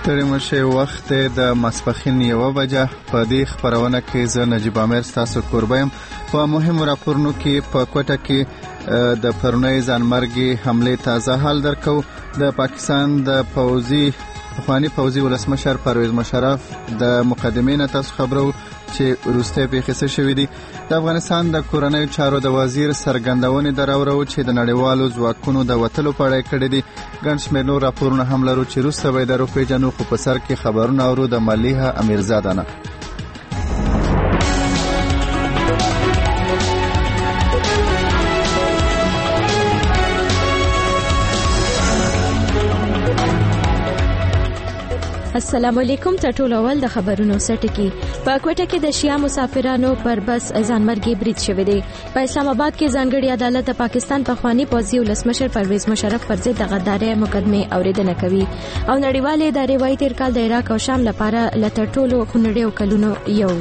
ستړي مشه وخت د ماسپښین 1 بجه په دې خبرونه کې زه نجیب عامر تاسو کوربم په مهمو راپورونو کې په کوټه کې د پرونی ځانمرګي حمله تازه حال درکو. د پاکستان د پخوانی پوځي ولسمشر پرویز مشرف د مقدمې نه تاسو خبرو چې وروسته پیښې څه شوې دي. د افغانستان د کورنیو چارو د وزیر څرګندونې دراوړو چې د نړیوالو ځواکونو د وتلو په اړه کړې دي. ګڼ شمېر نور راپورونه هم لرو چې وروسته به درو پیژنو، خو په سر کې خبرونه اورو د ملیحه امیرزاده نه. السلام علیکم. ټول اول د خبرونو سرټکی. په کوټه کې د شیا مسافرانو پر بس ځانمرګي برید شوې دي. په اسلام آباد کې ځانګړي عدالت د پاکستان پخوانی پوځي ولسمشر پرویز مشرف پر ضد د غدارۍ مقدمه اوریدنه کوي او نړیوالې ادارې وايي تیر کال د عراق او شام لپاره لتر ټولو خونړیو کلونو یو.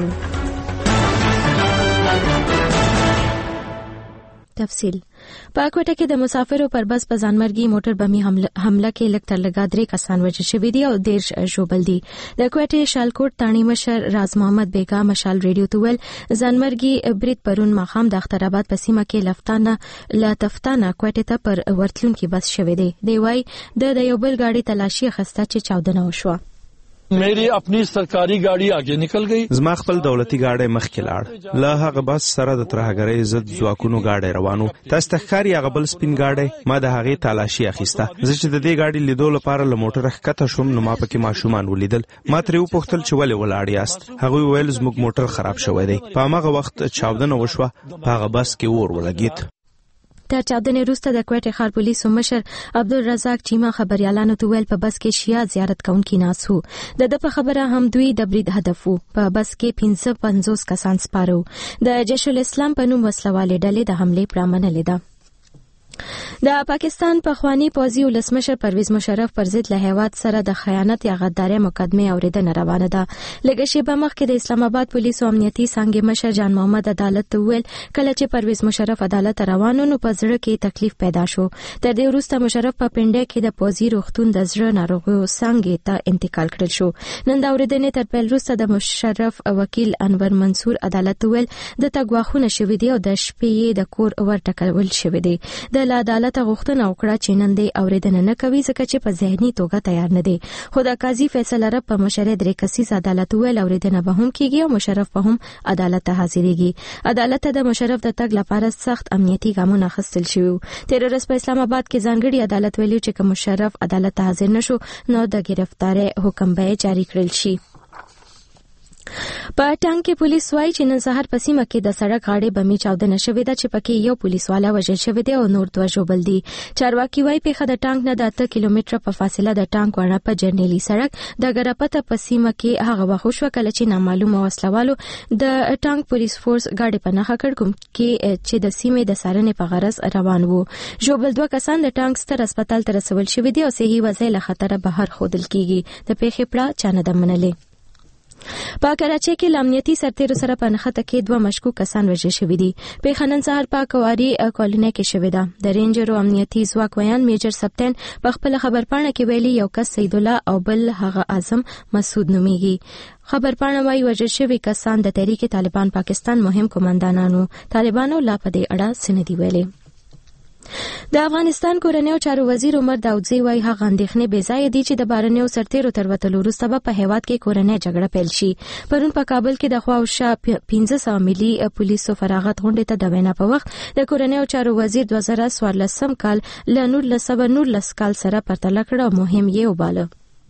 تفصیل په کوټه کې د مسافرو پر بس په ځانمرګي موټر بمي حمله کې لږ تر لږه 3 کسان وژل شوي دي او 10 ژوبل دي. د کوټې شالکوټ تانی مشر راز محمد بیگا مشال ریډیو ته ویل ځانمرګي برید پرون ماخام د اخترآباد په سیمه کې لطفتانه کوټې ته پر ورتلون کې بس شوی دی. دی وای د یو بل गाड़ी تلاشي خسته چې چاودنه وشوه. मेरी अपनी सरकारी गाड़ी आगे निकल गई. زما خپل دولتي गाड़ी مخکې لاړ. له هغه بس سره د ترهګرۍ ضد ځواکونو गाड़ी روانو. تاسو تخکاری هغه بل سپین गाड़ी ما د هغه تلاشي اخیسته. زه چې د دې गाड़ी لیدو لپاره له موټر ښکته شوم نو ما پکې ماشومان ولیدل. ما ترې وپوښتل چې ولې ولاړ یاست. هغه ویل زموږ موټر خراب شوی دی. په هغه وخت چاودنه وشوه. په هغه بس کې اور ولګید. تر چاودنې وروسته د کوټې ښار پولیسو مشر عبدالرزاق چیما خبريالانو ته ویل په بس کې شیا زیارت کوونکي ناس وو. د په خبره هم دوی د برید هدف وو. په بس کې 550 کسان سپارو. د جيش الاسلام په نوم وسلواله ډلې د حمله پرامنه لیده. د پاکستان پخوانی پوځي ولسمشر پرویز مشرف پر ضد له هیواد سره د خیانت یا غدارۍ مقدمه اوریدنه روانه ده. لږ شیبه مخکې د اسلام آباد پولیسو امنیتي څنګه مشر جان محمد عدالت ته ویل کله چې پرویز مشرف عدالت روانو نو په زړه کې تکلیف پیدا شو. تر دې وروسته مشرف په پنډه کې د پوځي روغتون د زړه ناروغیو څنګه ته انتقال کړل شو. نن د اوریدنې تر پیل وروسته د مشرف وکیل انور منصور عدالت ته ویل د تګواخونه شوې دي او د شپې د کور ورټکول شوې دي. د عدالت غوښتنه وکړه چې نن دې اوریدنه نه کوي ځکه چې په ذهني توګه تیار نه دي. خو د قاضي فیصله رب په مشرۍ 3 کسیز عدالت ویل اوریدنه به هم کیږي او مشرف به هم عدالت ته حاضرېږي. عدالت ته د مشرف د تګ لپاره سخت امنیتي ګامونه اخیستل شوي. تیر ورځ په اسلام آباد کې ځانګړي عدالت ویلي چې که مشرف عدالت ته حاضر نشو نو د گرفتاری حکم به جاری کړل شي. په ټانک کې پولیس وايي چې نن سهار په سیمه کې د سړک غاړې بمي چاودنه شوې ده چې پکې یو پولیسوالا وژل شوی دی او نور 2 ژوبل دي. چارواکي وايي پیښه د ټانک نه د 8 کیلومتره په فاصله د ټانک ورنه په جرنیلی سړک د ګراپته په سیمه کې هغه وخت شو کله چې نامعلومه وسلوالو د ټانک پولیس فورس غاډي په نخښه کړ کوم کې چې د سیمې د سارنې په غرض روان وو. ژوبل 2 کسان د ټانک ستر هسپتال ته رسول شوی دي او صحي وضعیت له خطر بهر خودل کیږي. د پیښې پړه چانه د منلې. په کراچۍ کې لامنیتي سرتیرو سره په نښته کې 2 مشکوک کسان وژل شوي دي. پیښه نن سهار په کواري کالوني کې شوې ده. د رینجرو امنیتي ځواک ویان میجر سپټن په خپل خبرپاڼه کې ویلي یو کس سید الله او بل هغه اعظم مسعود نوميږي. خبرپاڼه وايي وژل شوي کسان د تحریک طالبان پاکستان مهم قوماندانانو. طالبانو لا په دې اړه سندي ویلي. د افغانستان کورنیو چارو وزیر عمر داودزی وايي هغه اندېښنې بې ځایه دي چې د بهرنیو سرتیرو تر وتلو وروسته په هیواد کې کورنۍ جګړه پیل شي. پرون په کابل کې د خواوشا 1500 ملي پولیسو فراغت غونډې ته د وینا په وخت د کورنیو چارو وزیر 2014 کال له 1919 کال سره پرتله کړ. مهم یې وباله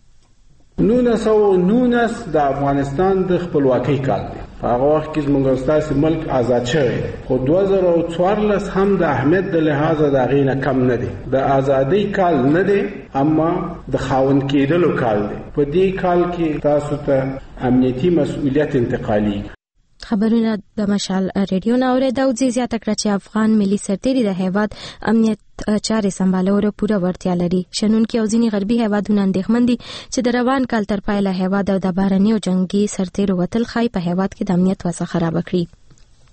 1919 د افغانستان د خپلواکۍ کال دی. په هغه وخت کې زموږ ستاسو ملک آزاد شوی خو 2014 هم د اهمیت د لحاظه د غینه کم نه دی. د ازادۍ کال نه دی اما د خاوند کېدلو کال دی. په دې کال کې تاسو ته امنیتي مسؤلیت انتقالي. خبرونه د مشال ریډیو ناوره داودزی زیاته کړه چې افغان ملي سرتیري د هیواد امنیت چارې سمبالولو پوره ورتیا لري. شنونکي او ځینې غربي هیوادونه اندېښمن دي چې د روان کال تر پایله هیواد او د بهرنیو جنگي سرتیرو وتل خای په هیواد کې د امنیت وضع خراب کړي.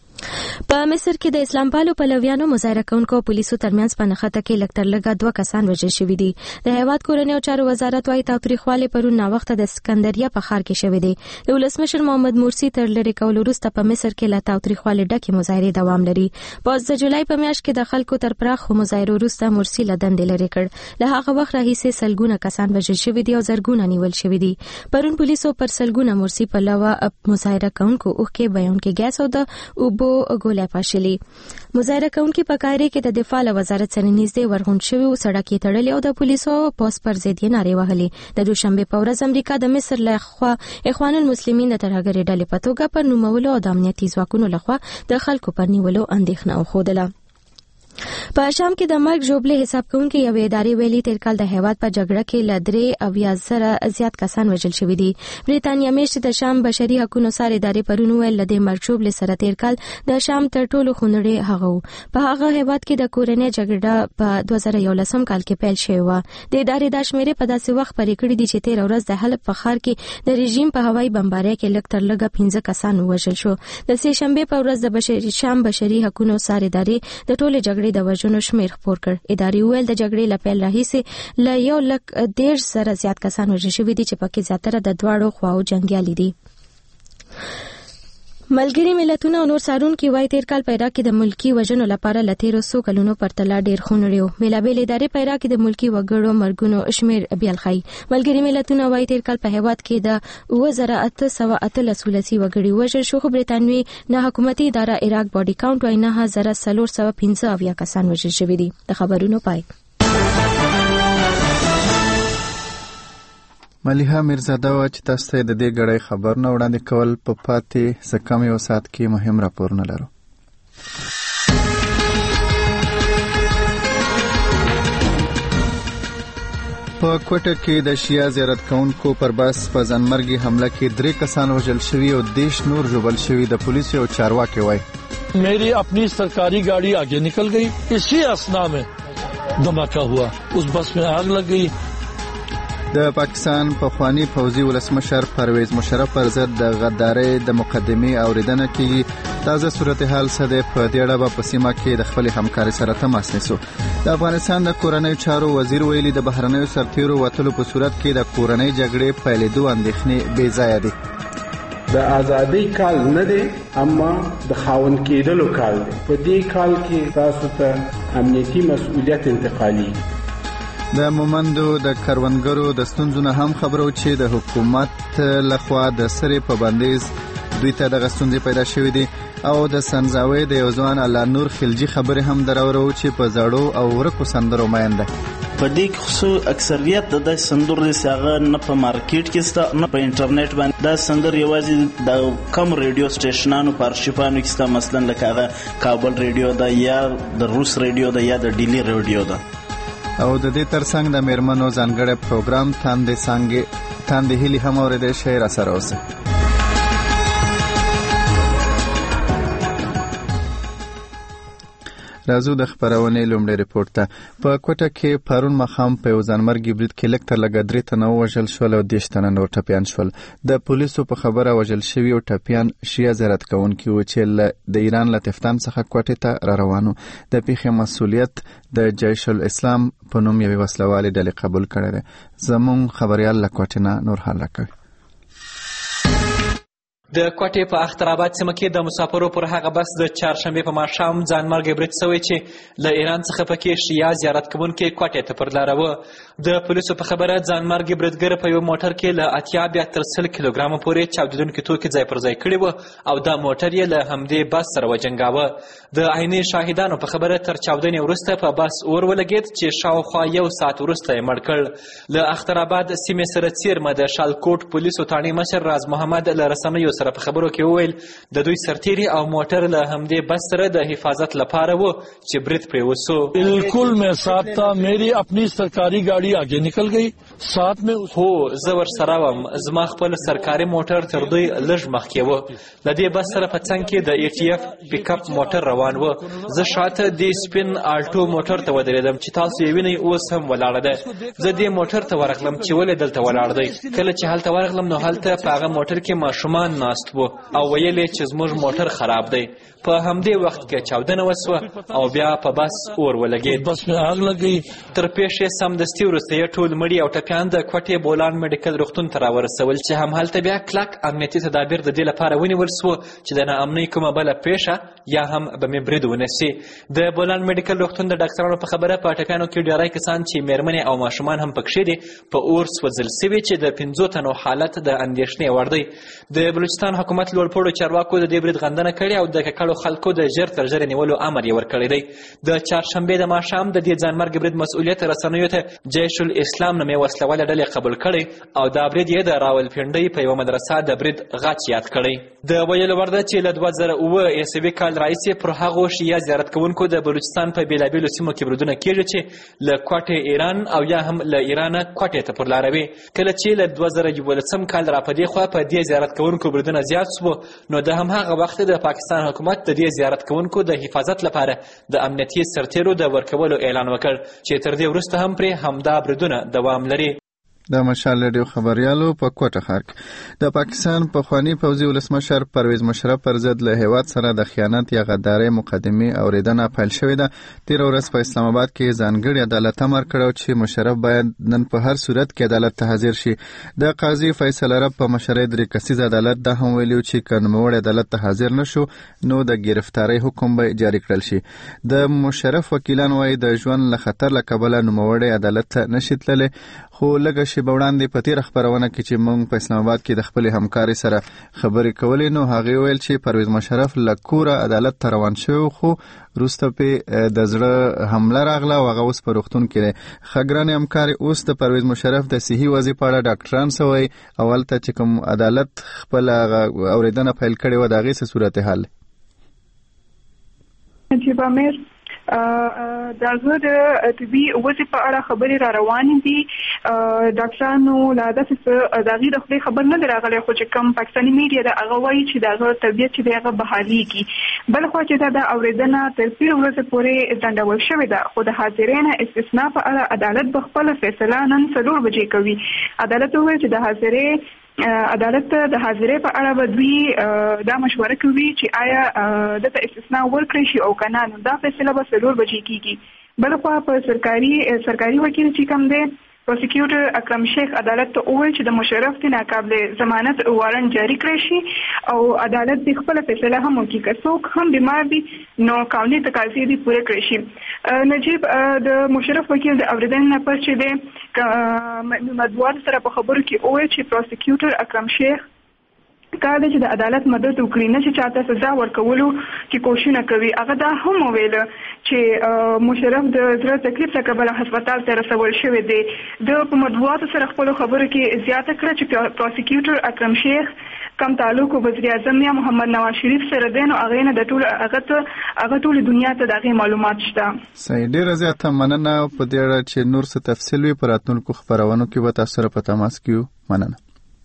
په مصر کې د اسلام پالو پلویانو مظاهره کوونکو پولیسو ترمنځ په نښته کې لږ تر لږه 2 کسان وژل شوي دي. د هیواد کورنۍ او چارو وزارت وايي تاوتریخوالی پرون ناوخته د اسکندریه په ښار کې شوی دی. د ولسمشر محمد مرسي تر لرې کولو وروسته په مصر کې له تاوتریخوالي ډکې مظاهرې دوام لري. په د جولای په میاشت کې د خلکو تر پراخو مظاهرو وروسته مرسي له دندې لرې کړ. له هغه وخت راهیسې سلګونه کسان وژل شوي دي او زرګونه نیول شوي دي. پرون پولیسو پر سلګونه مرسي په لوا مظاهره کوونکو اوښکې بهونکي ګیس او د اوبو ګولۍ پاشلي. مظاهره کوونکي په قاهره کې د دفاع له وزارت سره نږدې ورغونډ شوي او سړک یې تړلي او د پولیسو پوس پر ضد یې نارې وهلې. د دوشنبه په ورځ امریکا د مصر له خوا اخوان المسلمین د ترهګرۍ ډلې په توګه پر نومولو او د امنیتي ځواکونو لخوا د خلکو پر نیولو اندېښنه وښودله. په شام کې د مرګ ژوبلې حساب کوونکې یوې ادارې ویلي تیر کال د هیواد په جګړه کې له 3,000 زیات کسان وژل شوي دي. بریتانیا میشت د شام بشري حقوقو سره ادارې پرون ویل د مرګ ژوبلې سره تیر کال د شام تر ټولو خونړی هغه په هغه هیواد کې د کورنۍ جګړه په 2011 کال کې پیل شوې و. د ادارې د شمیرې په داسې وخت پرې کړې دي چې 13 ورځ د حلب په ښار کې د رژیم په هوایي بمبارۍ کې لږ تر لږه 15 کسان وژل شو. د سه شنبه په ورځ د شام بشري حقوقو سره ادارې د ټولې جګړې د وژنو شمیر خپور کړ. ادارې ویل د جګړې له پیل راهیسې له 1,10,000 زیات کسان وژل شوي دي چې پکې زیاتره د دواړو خواو جنګیالي دي. ملګري ملتونه او نور څارونکي وايي تیر کال په عراق کې د ملکی وژنو لپاره له 1300 کلونو پرتله ډیر خونړی و. بېلابېلې ادارې په عراق کې د ملکی وګړو مرګونو شمیر بیل ښيي. ملګري ملتونه وايي تیر کال په هیواد کې د 2813 وګړي وژل شو، خو برتانوي نه حکومتي اداره عراق باډي کاونټ وايي 9415 کسان وژل شوي دي. د خبرونو پای. ملیحه میرزاده وه چې تاسو ته د دې ګړۍ خبرونه وړاندې کول. په پاتې څه کم یو ساعت کې مهم راپورونه لرو. په کوټه کې د شیا زیارت کوونکو پر بس په ځانمرګي حمله کې 3 کسان وژل شوي او 10 نور ژوبل شوي. د پولیسو او چارواکي وایي मेरी अपनी सरकारी गाड़ी आगे निकल गई, इसी असना में धमाका हुआ, उस बस में आग लग गई. د پاکستان پخوانی پوځي ولسمشر پرویز مشرف پر ضد د غدارۍ د مقدمې اوریدنه کې تازه صورتحال څه دی. په دې اړه په سیمه کې د خپل همکاري سره تماس نیسو. د افغانستان د کورنۍ چارو وزیر ویلي د بهرنیو سرتیرو وتلو په صورت کې د کورنۍ جګړې پیلېدو اندېښنې بې ځایه دي. د ازادۍ کال نه دی، اما د خاوند کېدلو کال دی. په دې کال کې تاسو ته امنیتي مسؤلیت انتقالي. د مومندو د کروندګرو د ستونزو نه هم خبرو چې د حکومت لخوا د سرې په بندیز دوی ته دغه ستونزې پیدا شوې دي. او د سنځاوي د یو ځوان الله نور خلجي خبرې هم درورو چې په زړو او ورکو سندرو مین ده. په دې کې خصو اکثریت د سندرو ساغه نه په مارکیټ کې ستا نه په انټرنیټ باندې دا سندر یوازې د کم ریډیو سټیشنانو په ارشیفانو کې ستا، مثلا لکه هغه کابل ریډیو ده یا د روس ریډیو ده یا د ډیلی ریډیو ده. او د دې ترڅنګ د میرمنو ځانګړی پروګرام تاندې هیلي هم اورېدی شئ. را سره اوسئ. راځو د خبرونې لومړی رپورټ ته. په کوټه کې پرون ماښام په یو ځانمرګي برید کې لږ تر لږه 3 تنه ووژل شول او 10 تنه نور ټپیان شول. د پولیسو په خبره وژل شوي او ټپیان شیعه زیارت کوونکي وو چې د ایران له تفتان څخه کوټې ته را روانو. د پیښې مسؤلیت د جیش الاسلام په نوم یوې وسلوالې ډلې قبول کړی دی. زموږ خبریال له کوټې نه نور حال راکوي. د کوټې په اخترآباد سیمه کې د مسافرو پر هغه بس د چهارشنبې په ماښام ځانمرګی برید شوی چې له ایران څخه پکې شیعه زیارت کوونکي کوټې ته پر لاره وه. د پولیسو په خبره ځانمرګي بریدګر په یو موټر کې له 80 بیا تر 100 کیلوګرامه پورې چاودېدونکي توکي ځای پر ځای کړي وه او دا موټر یې له همدې بس سره وجنګاوه. د عیني شاهدانو په خبره تر چاودنې وروسته په بس اور ولګېد چې شاوخوا 1 ساعت وروسته یې مړ کړ. له اخترآباد سیمې سره څیرمه د شالکوټ پولیسو ټاڼي مشر راز محمد له رسنیو سره په خبرو کې وویل د دوی سرتیري او موټر له همدې بس سره د حفاظت لپاره و چې برید پرې وسو. بالکل मैं साथ था, मेरी अपनी सरकारी गाड़ी आगे निकल गई साथ में هو زه ورسره وم. زما خپل سرکاري موټر تر دوی لږ مخکې و. له دې بس سره په څنګ کې د ETF پیک اپ موټر روان و. زه شاته د سپین آلټو موټر ته ودرېدم چې تاسو یې وینئ اوس هم ولاړه ده. زه دې موټر ته ورغلم چې ولې دلته ولاړ دی. کله چې هلته ورغلم نو هلته په هغه موټر کې ماشومان ناست وو او ویل یې چې زموږ موټر خراب دی. په همدې وخت کې چاودنه وسوه او بیا په بس اور ولګېد. بس مې آگ لګی. تر پیښې سمدستي وروسته یې ټول مړي او ټپیان د کوټې بولان میډیکل روغتون ته راورسول چې همهلته بیا کلک امنیتي تدابیر د دې لپاره ونیول سوه چې د ناامنۍ کومه بله پیښه یا هم بمې برید ونه سي. د بولان میډیکل روغتون د ډاکټرانو په خبره په ټپیانو کې ډېری کسان چې میرمنې او ماشومان هم پکښې دي په اور سوځل سوي چې د 5 تنو حالت د اندېښنې وړ دی. د بلوچستان حکومت لوړپوړو چارواکو د دې برید غندنه کړې او د ککړو خلکو د ژر تر ژره نیولو امر یې ورکړی دی. د چهارشنبې د ماښام د دې ځانمرګ برید مسؤلیت رسنیو ته جیش الاسلام نومې وسله ډلې قبول کړی او دا برید یې د راولپنډۍ په یوه مدرسه د برید غچ یاد کړی. د ویلو وړ ده چې له 2007 عیسوي کال راهیسې پر هغو شیعه زیارت کوونکو د بلوچستان په بېلابېلو سیمو کې بریدونه کېږي چې له کوټې ایران او یا هم له ایرانه کوټې ته پر لاروي. کله چې له 2011 کال را په دې خوا په دې زیارت کوونکو بریدونه زیات سوه نو د همهغه وخت د پاکستان حکومت د دې زیارت کوونکو د حفاظت لپاره د امنیتي سرتیرو د ورکولو اعلان وکړ چې تر دې وروسته هم پرې همدا بریدونه دوام لري. د مشال ریډیو خبريالو په کوټه ښار کې د پاکستان پخوانی پوځي ولسمشر پرویز مشرف پر ضد له هیواد سره د خیانت یا غدارۍ مقدمې اوریدنه پیل شوې ده. تیر ورځ په اسلام آباد کې ځانګړي عدالت امر کړو چې مشرف باید نن په هر صورت کې عدالت ته حاضر شي. د قاضي فیصل عرب په مشرۍ 3 کسیز عدالت دا هم ویلو چې کنموړ عدالت ته حاضر نشو نو د گرفتاری حکم به جاری کړل شي. د مشرف وکیلان وايي د ژوند له خطر له کبله نوموړی عدالت ته نشي تللی. خو لږه شیبه وړاندې په تېره خپرونه کې چې موږ په اسلام آباد کې د خپلې همکارۍ سره خبرې کولې نو هغې ویل چې پرویز مشرف له کوره عدالت ته روان شوی خو وروسته پې د زړه حمله راغله او هغه اوس په روغتون کې دی. ښه ګرانې همکارې اوس د پرویز مشرف د صحي وضعې په اړه ډاکټران څه وایي او هلته چې کوم عدالت خپله اورېدنه پیل کړې وه د هغې څه صورت حال دی؟ نجیب امیر دغه د طبي وضعې په اړه خبرې را روانې دي. ډاکټرانو لا داسې څه د هغې د خولې خبر نه دی راغلی خو چې کوم پاکستاني میډیا ده هغه وایي چې د هغه طبیعت چې دی هغه بحالېږي. بل خوا چې دا د اورېدنه تر تېرې ورځې پورې ځنډول شوې ده خو د حاضرۍ نه استثنا په اړه عدالت به خپله فیصله نن 4 بجې کوي. عدالت وویل چې د عدالت د حاضرۍ په اړه به دوی دا مشوره کوي چې آیا دته استثنا ورکړي شي او که نه نو دا فیصله به 4 بجې کېږي. بل خوا په سرکاري وکیل چې کوم دی پروسیکیوټر اکرم شیخ عدالت ته وویل چې د مشرف ته ناقابل ضمانت وارنټ جاری کړی شي او عدالت د خپل فیصله هم وکړي که څوک هم بیمار دي نو قانوني تقاضې دي پوره کړی شي. نجیب د مشرف وکیل د اورېدنې نه پس چې د مطبوعاتو سره په خبرو کې وویل چې پروسیکیوټر اکرم شیخ کار دی چې د عدالت مدد وکړي نه چې چاته سزا ورکولو کې کوششونه کوي. هغه دا هم وویل چې مشرف د زړه تکلیف له کبله هسپتال ته رسول شوی دی. د په مطبوعاتو سره خپلو خبرو کې زیاته کړه چې پروسیکیوټر اکرم شیخ کم تعلق وزیر اعظم یا محمد نواز شریف سره دی نو هغې نه د هغه ټول دنیا ته د هغې معلومات شته. صحیح، ډېره زیاته مننه. په دې اړه چې نور څه تفصیل وي په راتلونکو خپرونو کې به تاسو سره په تماس کې یو. مننه.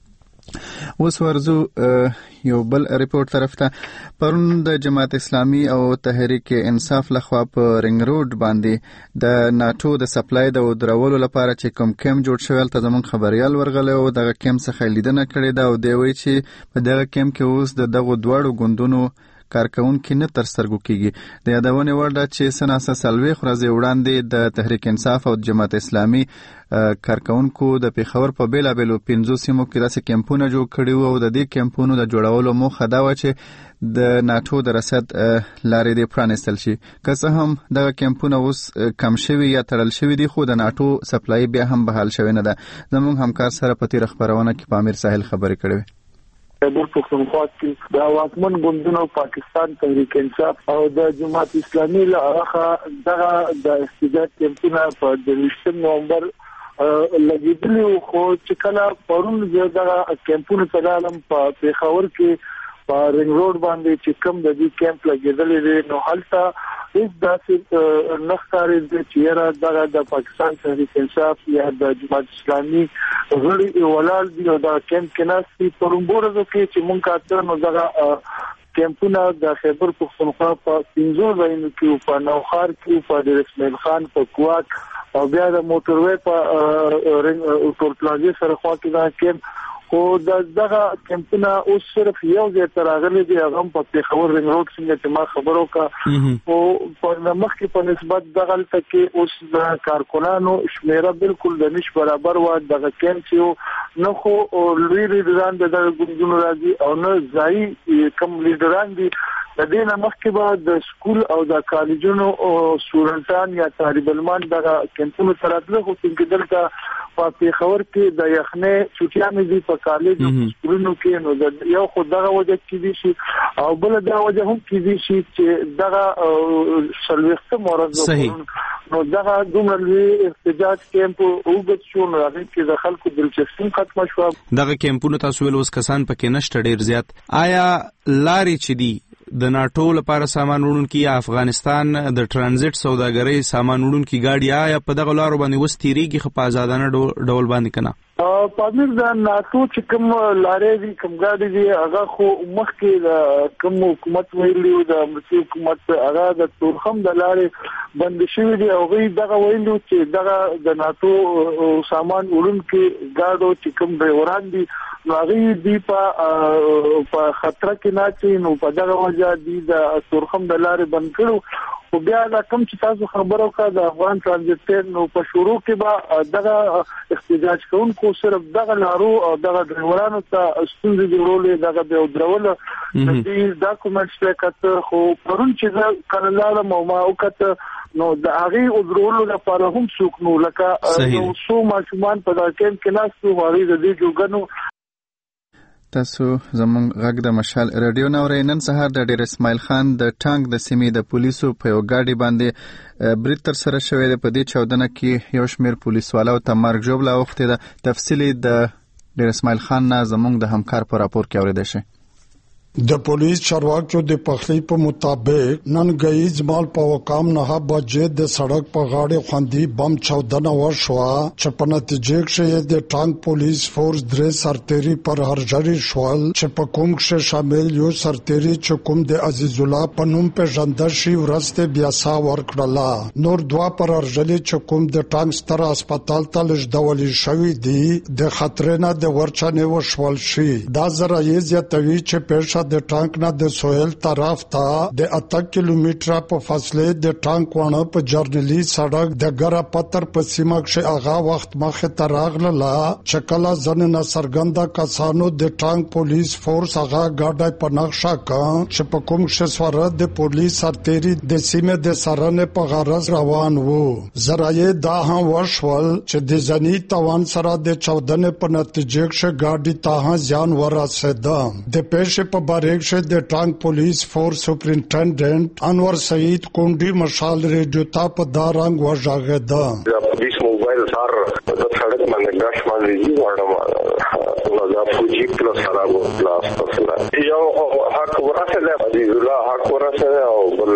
اوس ورځو یو بل ریپورت طرف ته. پرون د جماعت اسلامي او تحریک انصاف لخوا په رنګ روډ باندې د ناتو د سپلای د درولو لپاره چې کوم کیم جوړ شوی ته زموږ خبريال ورغلی او دغه کیم څخه لیدنه کړې ده او دی وایي چې په دغه کیم کې اوس دغه دواړو ګوندونو کارکونکو نه تر سترګو کېږي. د یادونې وړ ده چې سناسه 40 ورځې وړاندې د تحریک انصاف او جماعت اسلامي کارکونکو د پیښور په بیلابېلو 5 سیمو کې داسې کیمپونه جوړ کړي وو او د دې کیمپونو د جوړولو موخه دا وه چې د ناتو د رسد لارې دې پرانیستل شي. که څه هم دغه کیمپونه اوس کم شوي یا تړل شوي دي خو د ناتو سپلای بیا هم بحال شوی نه ده. زموږ همکار سره په تېره خپرونه کې په امیر ساحل خبرې کړې وې. د پښتونخوا کې د واکمن ګوندونو پاکستان تحریک انصاف او د جماعت اسلامي له اړخه دغه د استعداد کیمپونه په 23 نومبر لګیدلی خو چې کله پرون دغه کیمپونه تلالم په پیښور کې په رنګ روډ باندې چې کوم د دې کیمپ لګیدلی دی نو هلته هیڅ داسې نخکاري چې را د پاکستان تحریک انصاف یا د جماعت اسلامي غړي ولال دی او دا کیمپ کې ناسي پرمبورزو کې چې مونږ کاته نو دا کیمپونه د خیبر پختونخوا په 15 ځایونو کې په نوخار کې په ډیر اسماعیل خان په کوات او بیا د موټروي په ټول پلازا سره خوا کې دا کیمپ خو دغه کیمپونه اوس صرف یو ځای ته راغلي دي هغه په پیښور رنګ روډ څنګه چې ما خبرو کا او په مخکې په نسبت دغه کې اوس د کارکونانو شمیره بالکل د نش برابر و دغه کیمپ یو نو خو لوی لیډران دغه ګوندونو راځي او نه ځای کم لیډران دي د دې نه مخکې به د سکول او د کالجونو سټوډنټان یا طالب علمان دغه کیمپونو سره دغه خو څنګه دلته په پیښور کې د یخنې چټیانې دي په کالج او سکولونو کې نو د یو خو دغه وجه کې دي شي او بل دا وجه هم کې دي شي چې دغه سلوخته مرز نو دغه دومره احتجاج کیمپ وګت شو نو هغه کې د خلکو دلچسپي ختم شو دغه کیمپونو تاسو ول اوس کسان پکې نشته ډیر زیات آیا لارې چې دي د ناټو لپاره سامان وړونکي یا افغانستان د ترانزیت سوداګرۍ سامان وړونکي گاډي آیا په دغه لارو باندې وستېریږي خو په آزادانه ډول باندې کنه پامیر د ناتو چې کوم لارې دي کوم گاډي دي هغه خو مخکې د کوم حکومت ویلو د امریکای حکومت هغه د تورخم د لارې بند شوی دی او غي دغه ویلو چې دغه د ناتو سامان وړونکي گاډو چې کوم ډرایوران دي نو هغه دی په خطر کې نه چې نو په دغه وجه دي د تورخم د لارې بند کړو او بیا دا کوم چې تاسو خبرو کا د افغان ترانزیت نو په شروع کې به دغه احتجاج کوونکو صرف دغه لارو او دغه ډرایورانو ته ستونزې جوړولې دغه به درول د دې ډاکومنټس لکه خو پرون چې کله لاله ما وکړه نو د هغه درولو لپاره هم څوک نو لکه نو سو ماشومان په دا کې ناسو غوړي د دې جوګنو تاسو زموږ غږ د مشال رادیو نورې نن سهار د ډیر اسماعیل خان د ټانک د سیمې د پولیسو په یو گاډي باندې برید تر سره شوې ده په دې چاودنه کې یو شمېر پولیسوالو ته مرګ ژوبله اوښتې ده تفصیلي د ډیر اسماعیل خان نه زموږ د همکار په راپور کې اورېدای شئ د پولیس چارواکو د پخلی په مطابق نن غیز مال په وقام نه بجې د سړک په غاړه خوندي بم چاودنه وشوه چې په نتیجه کې د ټانک پولیس فورس درې سرتيري پر هرجري شوال چې په کوم کې شامل یو سرتيري چې کوم د عزیز الله په نوم په ژوندشي ورسته بیا سا ورکړه نور دوا پر هرجري چې کوم د ټانک ستر هسپتال ته لږدولي شوی دی د خطر نه د ورچنه وشول شي دا زرایز یتوي چې پېښه د ټانک نه د سوهل طرف ته د 8 کیلومتره په فاصله د ټانک ونه په جرنلی سړک د ګره پتر په سیمه کې هغه وخت مخه تراغله چې کله ځنه سرګنده کسانو د ټانک پولیس فورس هغه ګاډي په نقشه کې چې په کوم شسوره د پولیس سرتيري د سیمه د سرنه په غرض روان وو زرایې دا هم وشول چې د ځنی توان سره د 14 په نتیجه کې ګاډي ته ځان ورسېده د پېښې په باریکشه د ټانک پولیس فورس سپرینټنډنټ انور سعید کونډي مشال ریډیو ته په دارنګ وژغېده پولیس موبایل سره د سړک باندې غاښ باندې وړم نو دا فوجي پلس سراغو پلاس پسله یو حق ورسره عزیز الله حق ورسره او بل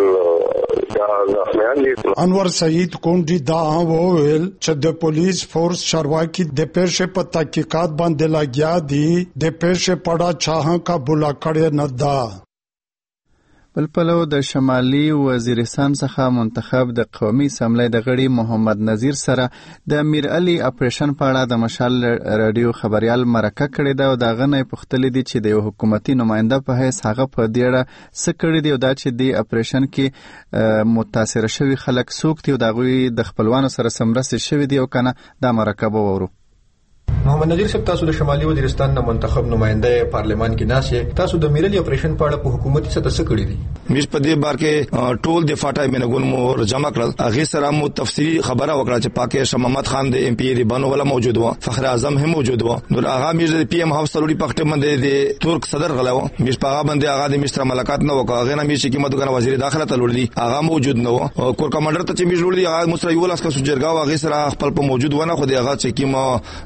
انور سعید کونډي دا وویل چې د پولیس فورس چارواکي د پېښې په تحقیقات باندې لګیا دي د پېښې پړه چاهه کا بولا کړي نه ده بل پلو د شمالي وزیرستان څخه منتخب د قومي اسمبلی د غړي محمد نذیر سره د میر علي اپریشن په اړه د مشال رادیو خبريال مرکه کړې ده او دا غنې پختلې دي چې د یو حکومتي نماینده په حیث هغه په دیړه سکړې دی او دا چې د اپریشن کې متاثر شوی خلک څوک دي او دا غوي د خپلوانو سره سمرسته شوی دی او کنه دا مرکه به ورو محمد نذیر صاحب تاسو د شمالي وزیرستان نه منتخب نماینده پارلمان کې ناسې تاسو د میرلی اپریشن په اړه په حکومتي سطح څه کړی دي مش په دې بار کې ټول د فاټای منګون مو جمع کړل هغه سره مو تفصیلی خبره وکړه چې پاکه شاه محمد خان د ایم پی ریبانو ولا موجود و فخر اعظم هم موجود و نو هغه مش د پی ام هاوس تلوري پخته باندې د ترک صدر غلاو مش په هغه باندې هغه د مستر ملکات نه وکړه هغه نه مش کې مدغه وزیر داخله تلوري هغه موجود نه و کور کمانډر ته چې مش جوړ دي هغه مستر یو لاس کا سجرګاو هغه سره خپل په موجود ونه خو هغه چې کیما مشیر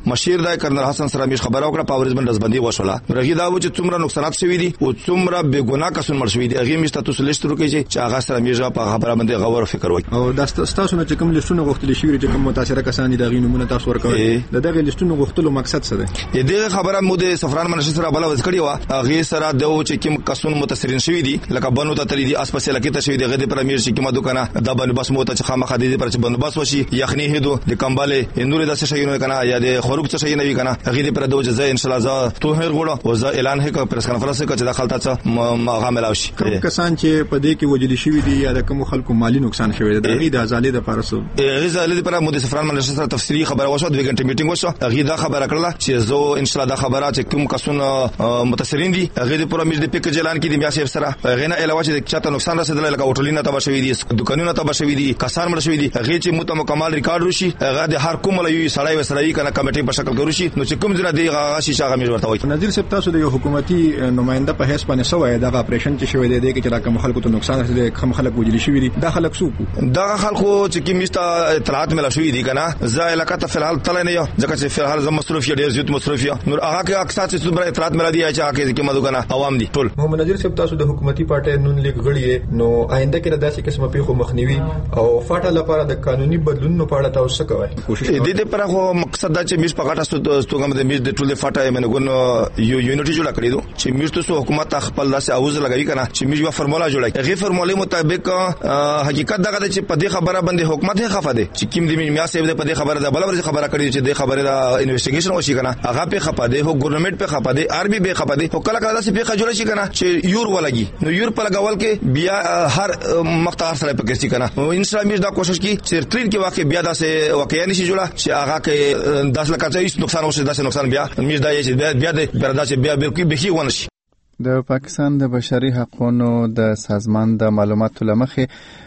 ځای کرنل حسن سره مش خبره وکړه پاورزمن رزبندي وشوله رغي دا و چې څومره نقصانات شوي دي او څومره بے ګناه کسان مړ شوي دي هغه مش تاسو لیست ورکړي چې هغه سره میږه په خبره باندې غور فکر وکړي او دا تاسو نه چې کوم لیستونه غوښتل شي چې کوم متاثره کسان دي دا غینمونه تاسو ورکوي دغه لیستونه غوښتلو مقصد څه دی دغه خبره مو د سفران منشي سره بل وځکړی و هغه سره د چې کوم کسان متاثرین شوي دي لکه بنو ته تللی دي اسپس لکه ته شوي دي غدي پر امیر چې کومه دکانه دا باندې بس مو ته چې خامخ دي پر چې بندوبس وشي یخنی هدو د کمباله اندور د څه شي نه کنه یا د خروج څه شي نه وی کنه هغه پر د وجه ان شاء الله ز تو هر غوړه او ز اعلان هک پریس کانفرنس کې چې داخل تاسو ما ملاوي کوم کسان چې په دې کې وجلی شوي دي یا د کوم خلکو مالی نقصان شوی دی د ازالې د پارسو ازالې د پر مو د سفران منشي سره تفصیلی خبره وشو د غنټه میټینګ وشو هغه دا خبره کړله چې زه ان شاء الله دا خبره چې کوم کسونه متاثرین دي هغه د پر امیر د پیک جلان کې د بیا سیف سره غینه علاوه چې چاته نقصان رسیدل لکه هوټلینه تبا شوی دي دکانونه تبا شوی دي کسان مړ شوی دي هغه چې مکمل ریکارډ وشي هغه د هر کوم لوي سړی وسړی کنه کمیټې په شکل ګورشي نو چې کوم ځای دی هغه شیشه هغه ورته وایي نظیر صاحب تاسو د یو حکومتي نماینده په حیث باندې سوې دا اپریشن چې شوی دی چې راکم خلکو ته نقصان رسیدي کوم خلک وجلی شوی دي دا خلک سوق دا خلکو چې کیمستا اطلاعات مل شوی دي کنه زه علاقه ته فلحال تل نه یو ځکه چې فلحال زم مصروف ډیر زیات مصروف یم نور هغه کې اکثر چې صبر اطلاعات مل دي چې هغه کې مدو کنه عوام دي ټول محمد نظیر صاحب تاسو د حکومتي پارټي نون لیگ غړي نو آینده کې داسې قسمه پیښو مخنیوي او فاټه لپاره د قانوني بدلونونو په اړه تاسو کوي کوشش دې پر هغه مقصد دا چې میش په غاټه ستوګم د میش د ټول فاټه منګون یو یونټي جوړ کړی دو چې میش تاسو حکومت خپل لاسه اوز لګوي کنه چې میش یو فرمولا جوړای هغه فرمولې مطابق حقیقت دا چې په دې خبره باندې حکومت هي خفه ده چې کیم دې میا سیب ده په دې خبره ده بل ور خبره کړی چې دې خبره دا انویسټیګیشن وشي کنه هغه په خفه ده هو ګورنمنت په خفه ده آر بي به خفه ده او کله کله چې په جوړ شي کنه چې یور ولګي نو یور په لګول کې بیا هر مختار سره په کېسي کنه ان شاء الله دا کوشش کی چې ترین کې واقع بیا داسې واقعیا نشي جوړه چې هغه کې 10 لک څه نقصان وشي داسې نقصان بیا میز دا یې بیا د برداشت بیا به ونشي د پاکستان د بشري حقوقو د سازمان د معلوماتو لمخې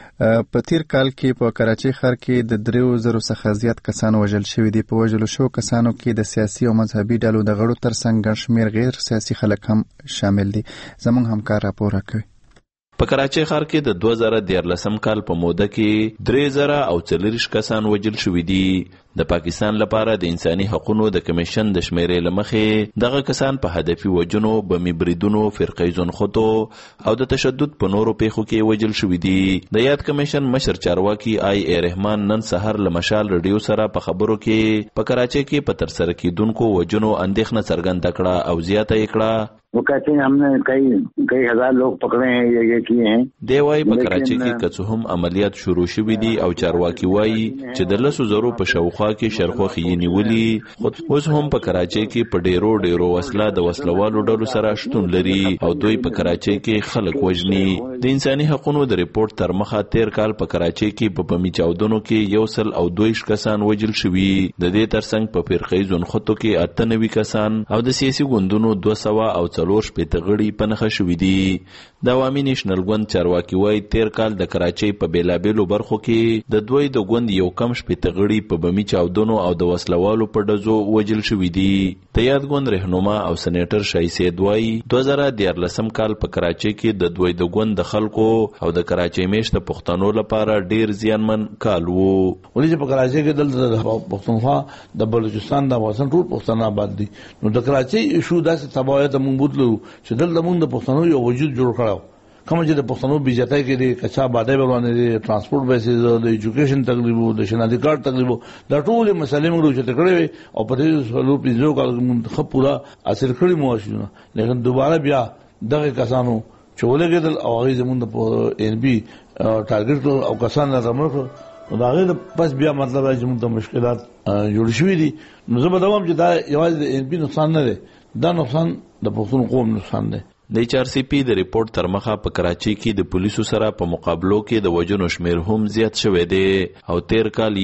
په تیر کال کې په کراچۍ ښار کې د 3000 څخه زیات کسان وژل شوي دي په وژلو شو کسانو کې د سیاسي او مذهبي ډلو د غړو ترڅنګ ګڼ شمېر غیر سیاسي خلک هم شامل دي زموږ همکار راپور راکوي په کراچۍ ښار کې د 2013 کال په موده کې 3040 کسان وژل شوي دي د پاکستان لپاره د انساني حقوقو د کمیشن د شمیرې لمخې دغه کسان په هدفي وجنو بمي بریدونو فرقې ځنخوتو او د تشدد په نورو پیښو کې وژل شوي دي د یاد کمیشن مشر چارواکي آی ای رحمان نن سحر لمشال رادیو سره په خبرو کې په کراچۍ کې په ترسره کېدونکو وجنو اندېښنه څرګنده کړه او زیاته یې کړه वो कहते हैं हमने कई हजार लोग पकड़े हैं ये किए हैं دی وای په کراچۍ کې کڅ هم عملیات شروع شوي دي او چارواکي وای چې د 100 په شاوخوا کې شرخوخي نیولي خود اوس هم په کراچۍ کې په ډیرو وسله د وسلوالو ډلو سره شتون لري او دوی په کراچۍ کې خلک وژني د انساني حقوقو د ریپورت تر مخه تیر کال په کراچۍ کې په بمي چاودنو کې 102 کسان وژل شوي د دې ترڅنګ په فرقې ځنخوتو کې 98 کسان او د سیاسي ګوندونو 200 او 4 غړي په نخښه شوي دي د عوامي نېشنل ګوند چارواکي وایي تیر کال د کراچۍ په بیلابیلو برخو کې د دوی د ګوند یو کم شپېته غړي په بمي چاودنو او د وسلوالو په ډزو وژل شوي دي د یاد ګوند رهنما او سېنیټر شاهي سید وایي 2013 کال په کراچۍ کې د دوی د ګوند د خلکو او د کراچۍ میشت پښتنو لپاره ډیر زیانمن کال وو ولې چې په کراچۍ کې د پښتونخوا د بلوچستان د افغانستان ټول پښتانه آباد دي نو د کراچۍ ایشو داسې تبعیت موږ بوتلو چې دلته موږ د پښتنو یو وجود جوړ کړو کوم چې د پښتنو بیجاتای کې د کچا باندې ورونه د ترانسپورت بیسز د ایجوکیشن تقریبا د شناختی کارت تقریبا د ټول مسلې موږ چې تکړه او په دې سلو پیزو کال خو پورا اثر کړی مو شنو لیکن دوباره بیا دغه کسانو چې ولګیدل او هغه زمونږ په ان بي ټارګټ او کسان راځمو نو دا غیر پس بیا مطلب راځي موږ ته مشکلات جوړ شوې دي نو زه به دا وایم چې دا یوازې د ان بي نقصان نه دی دا نقصان د پښتون قوم نقصان دی د ایچ آر سی پی د ریپورت تر مخه په کراچۍ کې د پولیسو سره په مقابلو کې د وژنو شمیر هم زیات شوی دی او تیر کال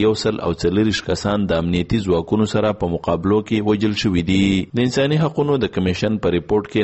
140 کسان د امنیتي ځواکونو سره په مقابلو کې وژل شوي دي د انساني حقوقو د کمیشن په ریپورت کې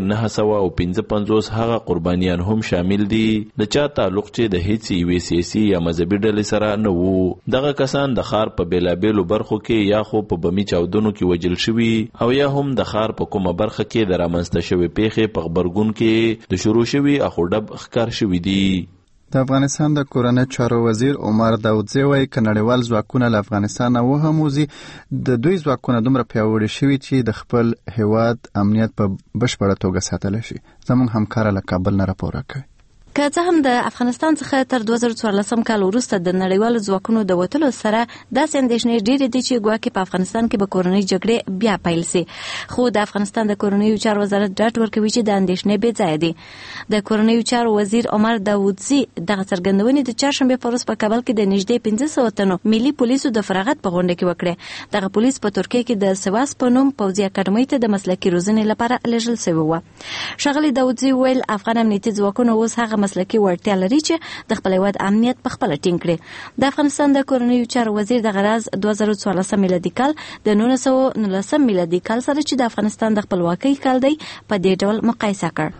955 هغه قربانیان هم شامل دي د چا تعلق چې د هیڅ یوې سیاسي یا مذهبي ډلې سره نه وو دغه کسان د ښار په بیلابیلو برخو کې یا خو په بمي چاودنو کې وژل شوي او یا هم د ښار په کومه برخه کې د رامنځته شوې پیښې په خبرګون کې د شروع شوي اخوډب ښکار شوي دي د افغانستان د کورنۍ چارو وزیر عمر داودزی وایي چې نړیوال ځواکونه له افغانستان وهموزي د دوی ځواکونه دومره پیاوړي شوي چې د خپل هیواد امنیت په بشپړه توګه ساتلی شي. زموږ همکار له کابل نه راپور کوي. که څه هم د افغانستان څخه تر 2014 کال وروسته د نړیوالو ځواکونو د وتلو سره داسې اندېښنې ډېرې دي چې ګواکې په افغانستان کې به کورنۍ جګړې بیا پیل سي، خو د افغانستان د کورنیو چارو وزارت ډاډ ورکوي چې د اندېښنې بې ځایه دي. د کورنیو چارو وزیر عمر داودزی دغه څرګندونې د چهارشنبې په ورځ په کابل کې د نږدې 500 تنو ملي پولیسو د فراغت په غونډه کې وکړه. دغه پولیس په ترکیه کې د سواس په نوم پوځي اکاډمۍ ته د مسلکي روزنې لپاره لېږل شوي وو. ښاغلي داودزی ویل افغان امنیتي ځواکونه اوس هغه مسلکي وړتیا لري چې د خپل هیواد امنیت په خپل ټینګ کړي. د افغانستان د کورنیو چارو وزیر د غراز 2014 میلادي کال د 1919 میلادي کال سره چې د افغانستان د خپلواکۍ کال دی په دې ډول مقایسه کړ.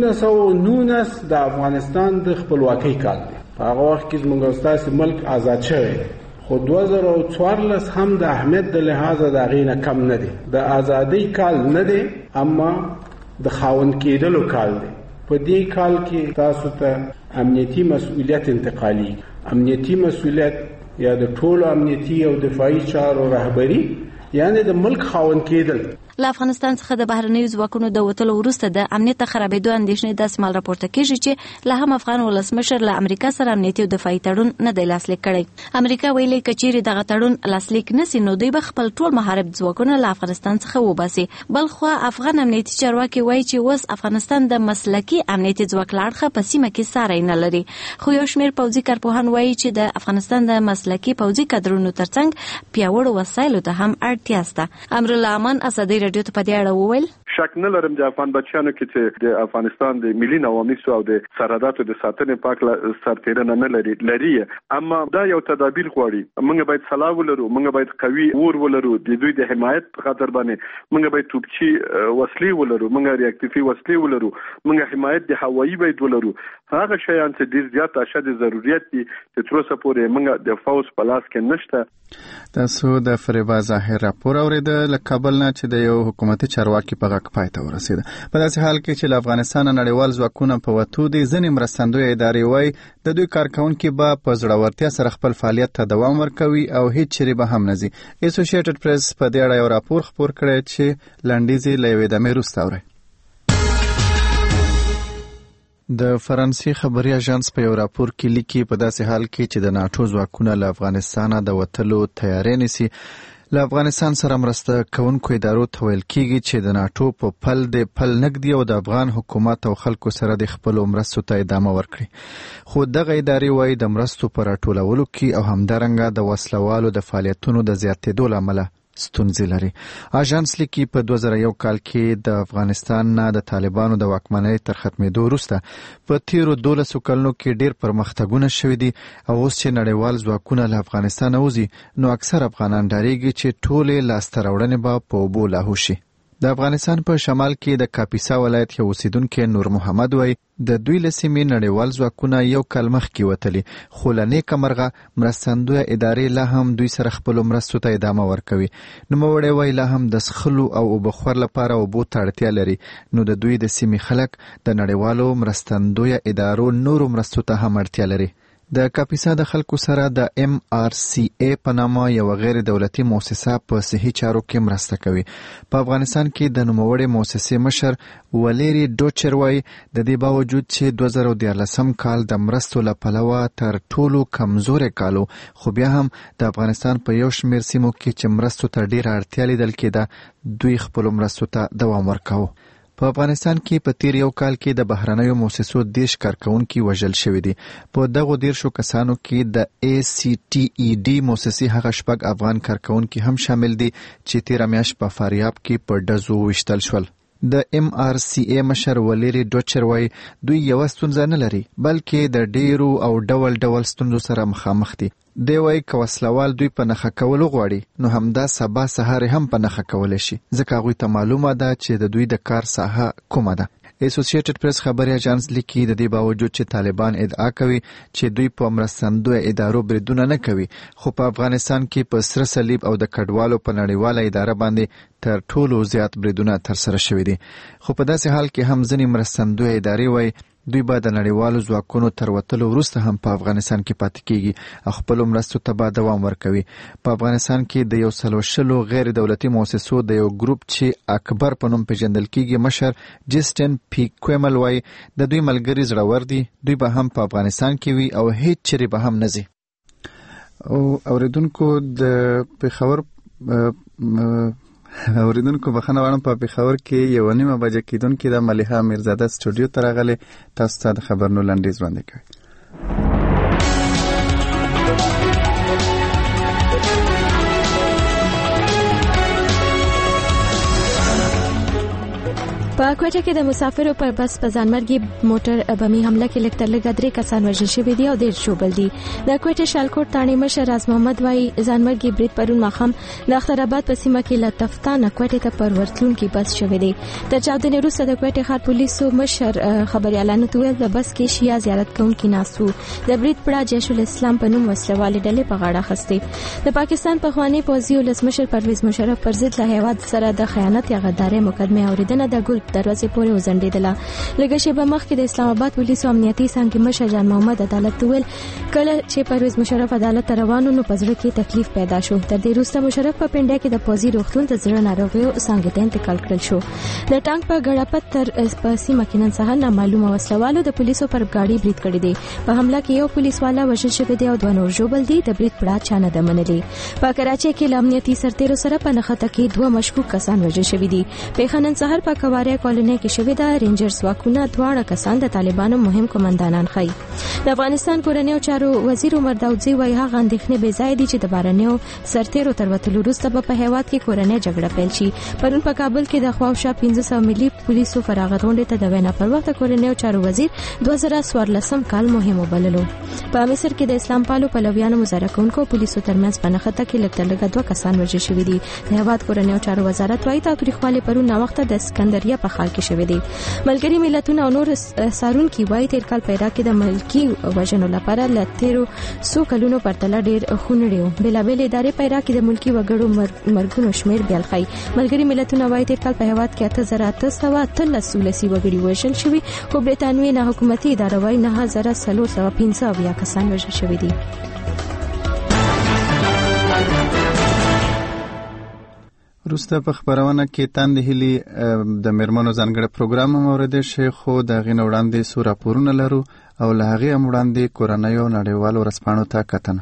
1919 د افغانستان د خپلواکۍ کال دی. په هغه وخت کې زموږ ستاسو ملک آزاد شوی، خو 2014 هم د اهمیت د لحاظه د غینه کم نه دی. د ازادۍ کال نه دی، اما د خاوند کېدلو کال دی. په دې کال کې تاسو ته امنیتي مسؤلیت انتقالي، امنیتي مسؤلیت یا د ټولو امنیتي او دفاعي چارو رهبری، یعنی د ملک خاوند کېدل. له افغانستان څخه د بهرنیو ځواکونو د وتلو وروسته د امنیت خرابېدو اندېښنې داسې مال راپورته کېږي چې لا هم افغان ولسمشر له امریکا سره امنیتي او دفاعي تړون نه دی لاسلیک کړی. امریکا ویلي که چیرې دغه تړون لاسلیک نسي نو دوی به خپل ټول محارب ځواکونه له افغانستان څخه وباسي. بل خو افغان امنیتي چارواکي وایي چې اوس افغانستان د مسلکي امنیتي ځواک له اړخه په سیمه کې ساری نه لري، خو یو شمېر پوځي کارپوهان وایي چې د افغانستان د مسلکي پوځي کادرونو ترڅنګ پیاوړو وسایلو ته هم اړتیا شته. امرالله امان ازادي رادیو ته په دې اړه وویل شک نه لرم د افغان بچیانو کې چې د افغانستان د ملي نواميسو او د سرحداتو د ساتنې پاک سرتیرنه نه لري، اما دا یو تدابیر غواړي. موږ باید سلاح ولرو، موږ باید قوي اور ولرو د دوی د حمایت په خاطر باندې، موږ باید توپچی وسلې ولرو، موږ ریاکټیفي وسلې ولرو، موږ حمایت د هوایي باید ولرو. هغه شیان چې ډیر زیات اشد ضرورت دي چې تر اوسه پورې موږ د فوز په لاس کې نشته. تاسو د فریبا ظاهر راپور اوریدل له کابل نه چې د یو حکومتي چارواکي په غږ پای ته ورسید. په داسې حال کې چې له افغانستان نړیوال ځواکونه په وتو دي، ځینې مرستندوی ادارې وایي د دوی کارکونکي به په زړورتیا سره خپل فعالیت ته دوام ورکوي او هیڅ چیرې به هم نه ځي. اسوسییټډ پریس په دې اړه یو راپور خپور کړی چې لنډیز له یوې دمې وروسته اوري. د فرانسې خبري اژانس په یو راپور کې لیکي په داسې حال کې چې د ناټو ځواکونه له افغانستان د وتلو تیاری نیسي، له افغانستان سره مرسته کوونکو ادارو ته ویل کېږي چې د ناټو په پل نږدې او د افغان حکومت او خلکو سره د خپلو مرستو ته ادامه ورکړي. خو دغه ادارې وایي د مرستو په راټولولو کې او همدارنګه د وسلوالو د فعالیتونو د زیاتېدو له امله ستونزې لري. اژانس لیکي په 2001 کال کې د افغانستان نه د طالبانو د واکمنۍ تر ختمېدو وروسته په تیرو 12 کلونو کې ډېر پرمختګونه شوي دي او اوس چې نړیوال ځواکونه له افغانستان وځي نو اکثر افغانان ډارېږي چې ټولې لاسته راوړنې به په اوبو لاهو شي. د افغانستان په شمال کې د کاپیسا ولایت یو اوسیدونکی نور محمد وایي د دوی له سیمې نړیوال ځواکونه یو کال مخکې وتلي، خو له نیکه مرغه مرستندویه ادارې لا هم دوی سره خپلو مرستو ته ادامه ورکوي. نوموړی وایي لا هم د څښلو او اوبه لپاره اوبو ته اړتیا لري، نو د دوی د سیمې خلک د نړیوالو مرستندویه ادارو نورو مرستو ته هم اړتیا لري. د کاپیسا د خلکو سره د MRCA په نامه یو غیر دولتي مؤسسه په صحي چارو کې مرسته کوي. په افغانستان کې د نوموړې مؤسسې مشر ولیری ډوچر وایي د دې باوجود چې 2014 کال د مرستو له پلوه تر ټولو کمزورې کالو، خو بیا هم د افغانستان په یو شمېر سیمو کې چې مرستو ته ډېره اړتیا لیدل کېده دوی خپلو مرستو ته دوام ورکاوه. په افغانستان کې په تیر یو کال کې د بهرنیو مؤسسو 10 کارکونکي وژل شوي دي. په دغو 10 کسانو کې د ACTED مؤسسې هغه 6 افغان کارکونکي هم شامل دي چې تیر میاشت په فاریاب کې په ډزو وشتل شول. د MRCA مشر ولیری ډوچر وایي دوی یو ستونزه نه لري بلکې د ډیرو او ډول ستونزو سره مخامخ دي. دی وایي که وسلوال دوی په نښه کولو غواړي نو همدا سبا سهار هم په نښه کولی شي، ځکه هغوی ته معلومه ده چې د دوی د کار ساحه کومه ده. اسوسییټډ پریس خبري اژانس لیکي د دې باوجود چې طالبان ادعا کوي چې دوی په مرستندویه ادارو بریدونه نه کوي، خو په افغانستان کې په سره صلیب او د کډوالو په نړیواله اداره باندې تر ټولو زیات بریدونه ترسره شوي دي. خو په داسې حال کې هم ځینې مرستندویه ادارې وایي دوی به د نړیوالو ځواکونو تر وتلو وروسته هم په افغانستان کې پاتې کیږي او خپل مرستو ته به دوام ورکوي. په افغانستان کې د 120 غیر دولتي مؤسسو د یو ګروپ چې اکبر په نوم پیژندل کیږي مشر جسټن پی کومل وایي د دوی ملګري زړور دي، دوی به هم په افغانستان کې وي او هیڅ چیرې به هم نه ځي. او اوریدونکو بخښنه غواړم، په پېښور کې 1:30 بجې کېدونکې د ملیحه میرزاده سټوډیو ته راغلې. تاسو ته د خبرونو لنډیز وړاندې کوي. په کوټه کې د مسافرو پر بس په ځانمرګي موټر بمي حمله کې لږ تر لږه 3 کسان وژل شوي دي او 10 ژوبل دي. د کوټه شالکوټ تاڼې مشر راز محمد وایي ځانمرګي برید پرون ماښام د اخترآباد په سیمه کې له تفتان کوټه ته پر ورتلونکي بس شوی دی. د چاودنې وروسته د کوټه ښار پولیسو مشر خبريالانو ته ویل د بس کې شیا زیارت کوونکي ناست وو. د برید پړه جیش الاسلام په نوم وسلوالې ډلې په غاړه اخیستې. د پاکستان پخوانی پوځي ولسمشر پرویز مشرف پر ضد له هیواد سره د خیانت یا غدارۍ مقدمه اوریدنه د ګل دروازې پورې وزنډېدله. لږه شیبه مخکې د اسلام آباد پولیسو امنیتي څانګې مشر جان محمد عدالت ویل کله چې پرویز مشرف عدالت ته روانو نو په زړه کې تکلیف پیدا شو. تر دې وروسته مشرف په پنډه کې د پوځي روغتون ته زړه ناروغیو څانګې ته انتقال کړل شو. د ټانک په غړاپت تر په سیمه کې نن سهار نامعلومه وسلوالو د پولیسو پر ګاډي برید کړی دی. په حمله کې یو پولیسوالا وژل شوی دی او 2 نور ژوبل دي. د برید پړه چا نه ده منلې. په کراچۍ کې له امنیتي سرتیرو سره په نښته کې 2 مشکوک کسان وژل شوي دي. پیښه نن سهار په کواریا کالوني کې شوې ده. رینجرز واکونه دواړه کسان د طالبانو مهم قومندانان ښيي. د افغانستان کورنیو چارو وزیر عمر داودزی وایي هغه اندېښنې بې ځای دي چې د بهرنیو سرتیرو تر وتلو وروسته به په هیواد کې کورنۍ جګړه پیل شي. پرون په کابل کې د خواوشا 1500 ملي پولیسو فراغت غونډې ته د وینا پر وخت کورنیو چارو وزیر 2014 کال مهم وبللو. په مصر کې د اسلام پالو پلویانو مظاهره کوونکو پولیسو ترمنځ په نښته کې لږ تر لږه 2 کسان وژل شوي دي. د هیواد کورنیو چارو وزارت وایي تاوتریخوالی پرون ناوخته د اسکندریه په ښار کې شوی دی. ملګري ملتونه او نور سارونکي وایي تیر کال په عراق کې د ملکی وژنو لپاره له 1300 کلونو پرتله ډیر خونړي وو. بېلابېلې ادارې په عراق کې د ملکی وګړو مرګونو شمېر بیان ښيي. ملګري ملتونه وایي تیر کال په هیواد کې 8813 ولسي وګړي وژل شوي، خو برېټانوي نه حکومتي اداره وایي 9415 کسان وژل شوي دي. وروسته په خبرونه کې تاند هلي د میرمنو ځانګړی پروګرام موردې شي، خو د غین وړاندې سو راپورونه لرو او له هغه وړاندې کورنیو نړیوالو ورسپانو ته کتنه.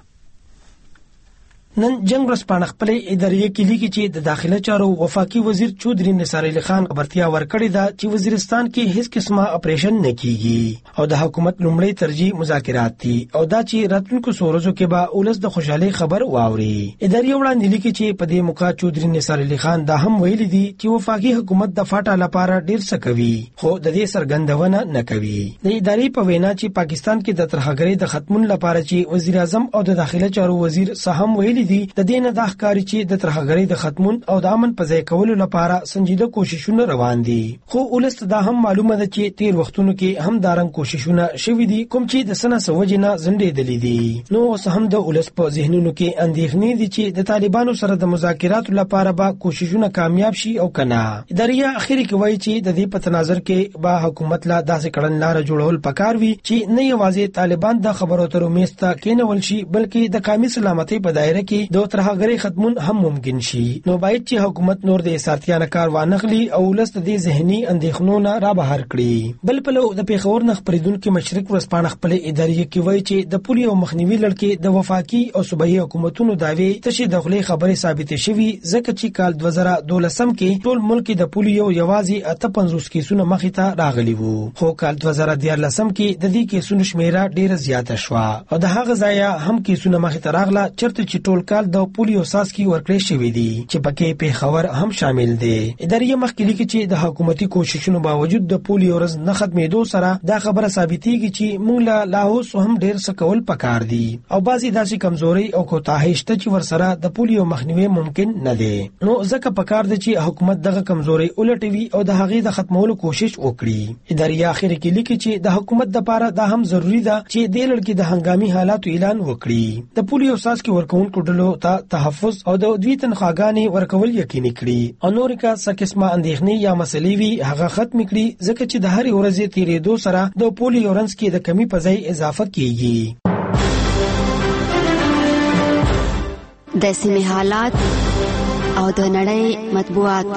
نن جنگ ورسپانه خپل ادارې کې لیکي چې د داخله چارو وفاقي وزیر چودري نثار علي خان خبرتیا ورکړې ده چې وزیرستان کې هیڅ قسمه اپریشن نه کیږي او د حکومت لومړی ترجیح مذاکرات دي او دا چې راتلونکو سورزو کې به اولس د خوشحالي خبر واوري. ادارې وړاندې لیکي چې په دې موقع چودري نثار علي خان دا هم ویلي دي چې وفاقي حکومت د فاټا لپاره ډیر څه کوي خو د دې څرګندونه نه کوي. د ادارې په وینا چې پاکستان کې د ترهګرۍ د ختمون لپاره چې وزیر اعظم او د داخله چارو وزیر سهم ویلي دي د دې نه د ښکاری چې د ترهګرۍ د ختمون او د امن په ځای کولو لپاره سنجیده کوششونه روان دي. خو ولست دا هم معلومه ده چې تیر وختونو کې هم دارنګ کوششونه شوي دي کوم چې د سنه سوجنه زندېدلې دي. نو اوس هم د ولست په ذهنونو کې اندېښنې دي چې د طالبانو سره د مذاکراتو لپاره به کوششونه کامیاب شي او کنه. ادارې اخیری کې وایي چې د دې په تناظر کې به حکومت لا داسې کړنلاره جوړول پکار وي چې نه یوازې طالبان د خبرو اترو میز ته کېنول شي بلکې د قومي سلامتۍ په دایره کې د ترهګرۍ ختمون هم ممکن شي. نو باید چې حکومت نور د اسارتیا نه کار وانخلي او ولست د ذهني اندېښنو نه را بهر کړي. بل پلو د پیښور نه خبرېدونکو مشرق ورسپانه خپل ادارې کې وایي چې د پولیو مخنیوي لړ د وفاقي او صوبایي حکومتونو داوی تشې دغلي خبرې ثابتې شوي ځکه چې کال 2012 کې ټول ملک د پولیو یوازې 58 کیسونه مخې ته راغلي وو، خو کال 2014 کې د دې کیسونو شمیره ډیره زیاته شوه او د هغه ځای هم کیسونه مخې ته راغله چرته چې ټول کال د پولیو ساسکی ورکړې شوې دي چې پکې پیښور هم شامل دي. ادارې مخکې لیکي چې د حکومتي کوششونو باوجود د پولیو ورځ نه ختمېدو سره دا خبره ثابتېږي چې موږ لا اوس هم ډېر څه کول پکار دي او بعضې داسې کمزوري او کوتاهۍ شته چې ورسره د پولیو مخنیوی ممکن نه دی. نو ځکه پکار دی چې حکومت دغه کمزوري ولټوي او د هغې د ختمولو کوشش وکړي. ادارې اخر کې لیکي چې د حکومت لپاره دا هم ضروری ده چې د لړ کې د هنګامي حالاتو اعلان وکړي. د پولیو ساسکی ورکوونکو ډلو ته تحفظ او د دوی تنخواګانې ورکول یقیني کړي او نور کا څه قسمه اندېښنې یا مسلې وي هغه ختم کړي ځکه چې د هرې ورځې تیرېدو سره د پولیورنس کې د کمی په ځای اضافه کیږي. د سیمې حالات او د نړۍ مطبوعات.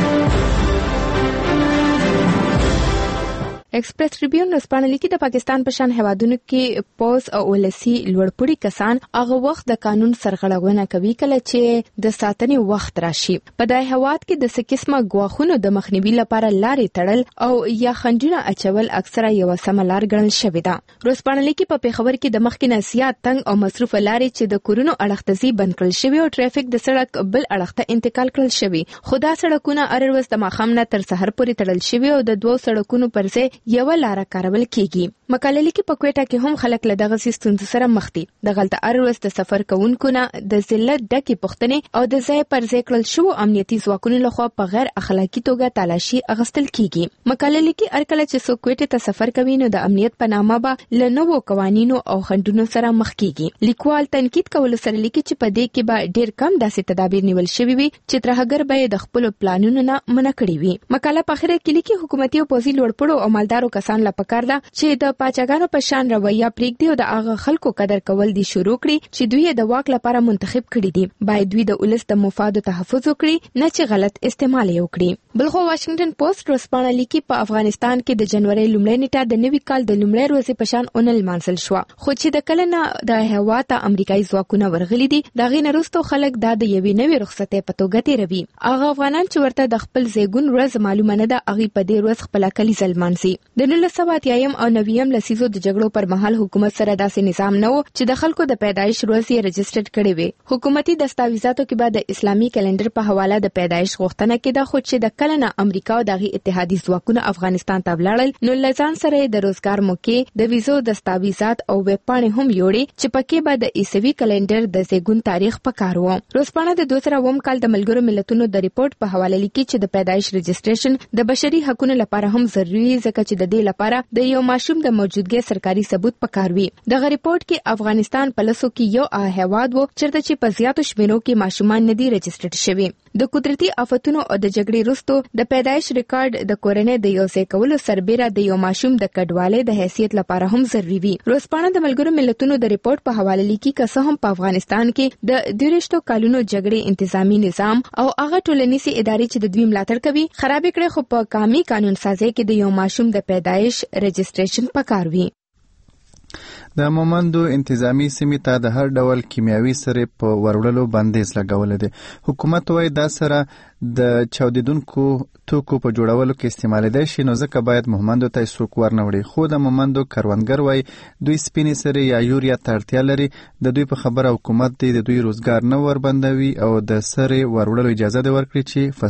ایکسپریس ټریبیون رسپانه لیکي د پاکستان په شان هوادونو کې پوز او ولسی لوړپوړي کسان هغه وخت د قانون سرغړونه کوي کله چې د ساتنې وخت راشي. په دای هواد کې د سکسمه غواخونو د مخنیوي لپاره لارې تړل او یا خنډونه اچول اکثره یو سم لار ګڼل شوې ده. رسپانه لیکي په پیښور کې د مخکې نسیات تنګ او مصروف لارې چې د کورونو اړختزي بند کړل شوی او ټرافیک د سړک بل اړخته انتقال کړل شوی. خدا سړکونه ارروز د ماخام نه تر سحر پورې تړل شوی او د دوه سړکونو پر ځای یو لار کارول کیږي. مقاله لیکي په کوټه کې هم خلک له دغه ستونزو سره مخ دي. د غلطه ارروز د سفر کوونکو نه د ذلت ډکه پوښتنې او د ځای پر ځای کړل شو امنیتي ځواکونو لخوا په غیر اخلاقی توګه تلاشي اغستل کیږي. مقاله لیکي ارکله چې څوک کوټه ته سفر کوي نو د امنیت په نامه به له نوو قوانینو او خنډونو سره مخ کیږي. لیکوال تنقید کول سره لیکي چې په دې کې به ډیر کم داسې تدابیر نیول شوي وي چې ترهګر به د خپل پلانونو نه منع کړي وي. مقاله په اخر کې لیکي حکومتي او پوزي لوړپوړو او مالدارو کسان لا پکار ده چې د پاچاګانو په شان رویه پریږدي او د هغه خلکو قدر کول دي شروع کړي چې دوی د واک لپاره منتخب کړي دي. باید دوی د ولس د مفادو تحفظ وکړي نه چې غلط استعمال یې وکړي. بلخو واشنگټن پوسټ رسپانه لیکي په افغانستان کې د جنوري لومړۍ نیټه د نوي کال د لومړۍ ورځې په شان اونل مانسل شو خو چې د کلنه د هوا ته امریکایي ځواکونه ورغلي دي د غین وروسته خلک د یوې نوې رخصتې په توګه تیروي. هغه افغانان چې ورته د خپل زیګون ورځ معلومه نه ده هغه په دې ورځ خپل کلی زلمانسي. د 1980 او 90 لسیزو د جګړو پر مهال حکومت سره داسې نظام نه و چې د خلکو د پیدایش ورځ یې رجسټر کړي وي. حکومتي دستاویزاتو کې بعد د اسلامي کلندر په حواله د پیدایش غوښتنه کېده خو چې د کلنه امریکا او دغه اتحادي ځواکونه افغانستان ته ولاړل نو لزان سره د روزګار موقع د ویزو دستاویزات او ویبپاڼې هم جوړې چې پکې به د عیسوي کلندر د زیګون تاریخ پکار و. روزپاڼه د 2000 کال د ملګرو ملتونو د ریپورت په حواله لیکي چې د پیدایش رجسټریشن د بشري حقوقو لپاره هم ضروري ځکه چې د دې لپاره د یو ماشوم د موجودګۍ سرکاري ثبوت پکار وي. دغه ریپورت کې افغانستان په لسو کې یو هیواد وو چیرته چې په زیاتو شمیرو کې ماشومان نه دي رجسټر شوي. د قدرتي آفتونو او د جګړې وروسته د پیدایش ریکارډ د کورنۍ د یو ځای کولو سربېره د یو ماشوم د کډوالۍ د حیثیت لپاره هم ضروري وي. روزپاڼه د ملګرو ملتونو د ریپورت په حواله لیکي که څه هم په افغانستان کې د 2 کالونو جګړې انتظامی نظام او هغه ټولنیزي ادارې چې د دوی ملاتړ کوي خراب کړي خو په قومي قانون سازي کې د یو ماشوم د پیدایش رجسټریشن پکار وي. د مومندو انتظامی سیمې ته د هر ډول کیمیاوي سرې په وروړلو بندیز لګولې دي. حکومت وايي دا سره د چاودیدونکو توکو په جوړولو کې استعمالېدای شي نو ځکه باید مومندو ته څوک ورنوړي. خو د مومندو کروندګر وايي دوی سپینې سرې یا یوریا ته اړتیا لري. د دوی په خبره حکومت د دوی روزګار نه وربندوي او د سرې وروړلو اجازه دی ورکړي چې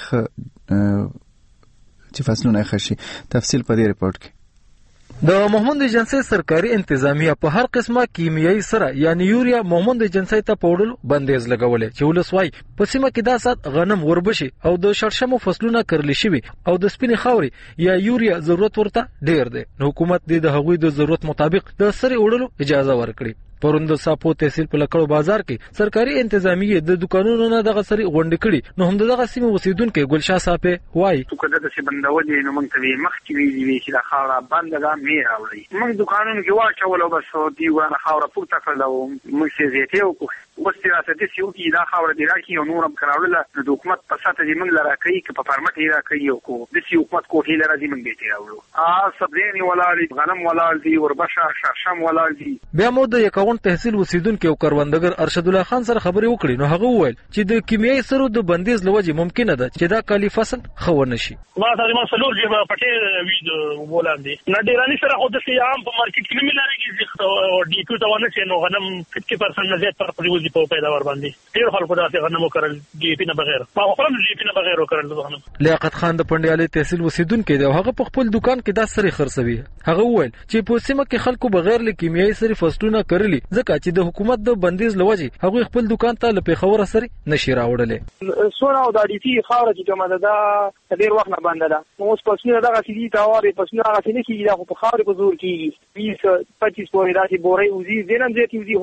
فصلونه ښه شي. تفصیل په دې ریپورت کې. د مومند ایجنسی سرکاري انتظامیه په هر قسمه کیمیاوي سره یعنی یوریا مومند ایجنسی ته پوډل بندیز لګولې چې ولسوای په سیمه کې دا سات غنم وربشي او د شړشمو فصلونه کرلی شوی او د سپینې خاورې یا یوریا ضرورت ورته ډیر دی. حکومت د هغوی د ضرورت مطابق د سرې وړلو اجازه ورکړي. پروند صاحب تحصیل په لکړو بازار کې سرکاري انتظامیه د دکانونو نه دغه سری غونډې کړي نو هم دغه سیمه اوسیدونکو ګلشاه صاحب وایي کله د څه بندولې نو موږ ته مخ کې ویلي چې دا خاوره بنده ده مې راوړي موږ دکانونو کې واچول او بس دی وانه خاوره پورته کړل او موږ یې زیاتې او وستې راته د سیو کې دا خاوره دی راکې او نورم کراوړل نو حکومت په ساته دی موږ لاره کوي چې په پرمټ یې راکې او کو د سیو حکومت کوټې لاره دی موږ دې راوړو سبزی ولاړ غنم ولاړ دی وربشه شړشم ولاړ دی. بیا مو د یکاون تحصیل اوسیدونکو کروندګر ارشد الله خان سره خبرې وکړې نو هغه وویل چې د کیمیاوي سرو د بندیز لوجه ممکنه ده چې دا کالی فصل خور نشي. ما تقریبا سلور جبه پټه وی ولاندې نه ډیرانی سره خو د عام په مارکیټ کې ملاريږي او ډي کیو ته ونه چې نو غنم 50% نه زیات پر پریوزي په پیداوار باندې ډیر خلکو دا غنم وکړل ډي پی نه بغیر ما خپل ډي پی نه بغیر وکړل غنم. لیاقت خان د پندیالي تحصیل اوسیدونکو دی هغه په خپل دکان کې دا سری خرڅوي. هغه وویل چې په سیمه کې خلکو بغیر له کیمیاوي سری فصلونه کړلي ځکه چې د حکومت د بندیز لوجه هغه خپل دکان ته لپاره خبره سری نشي راوړلې. سونه او د ډي پی خاوره چې کومه ده ډیر وخت نه بنده ده نو اوس پسنه دغه سړي دا واره پسنه هغه څه نه کیږي دا په خاورې په زور کیږي 20-25 پورې راځي بورې وزي دینم زیات وزي هو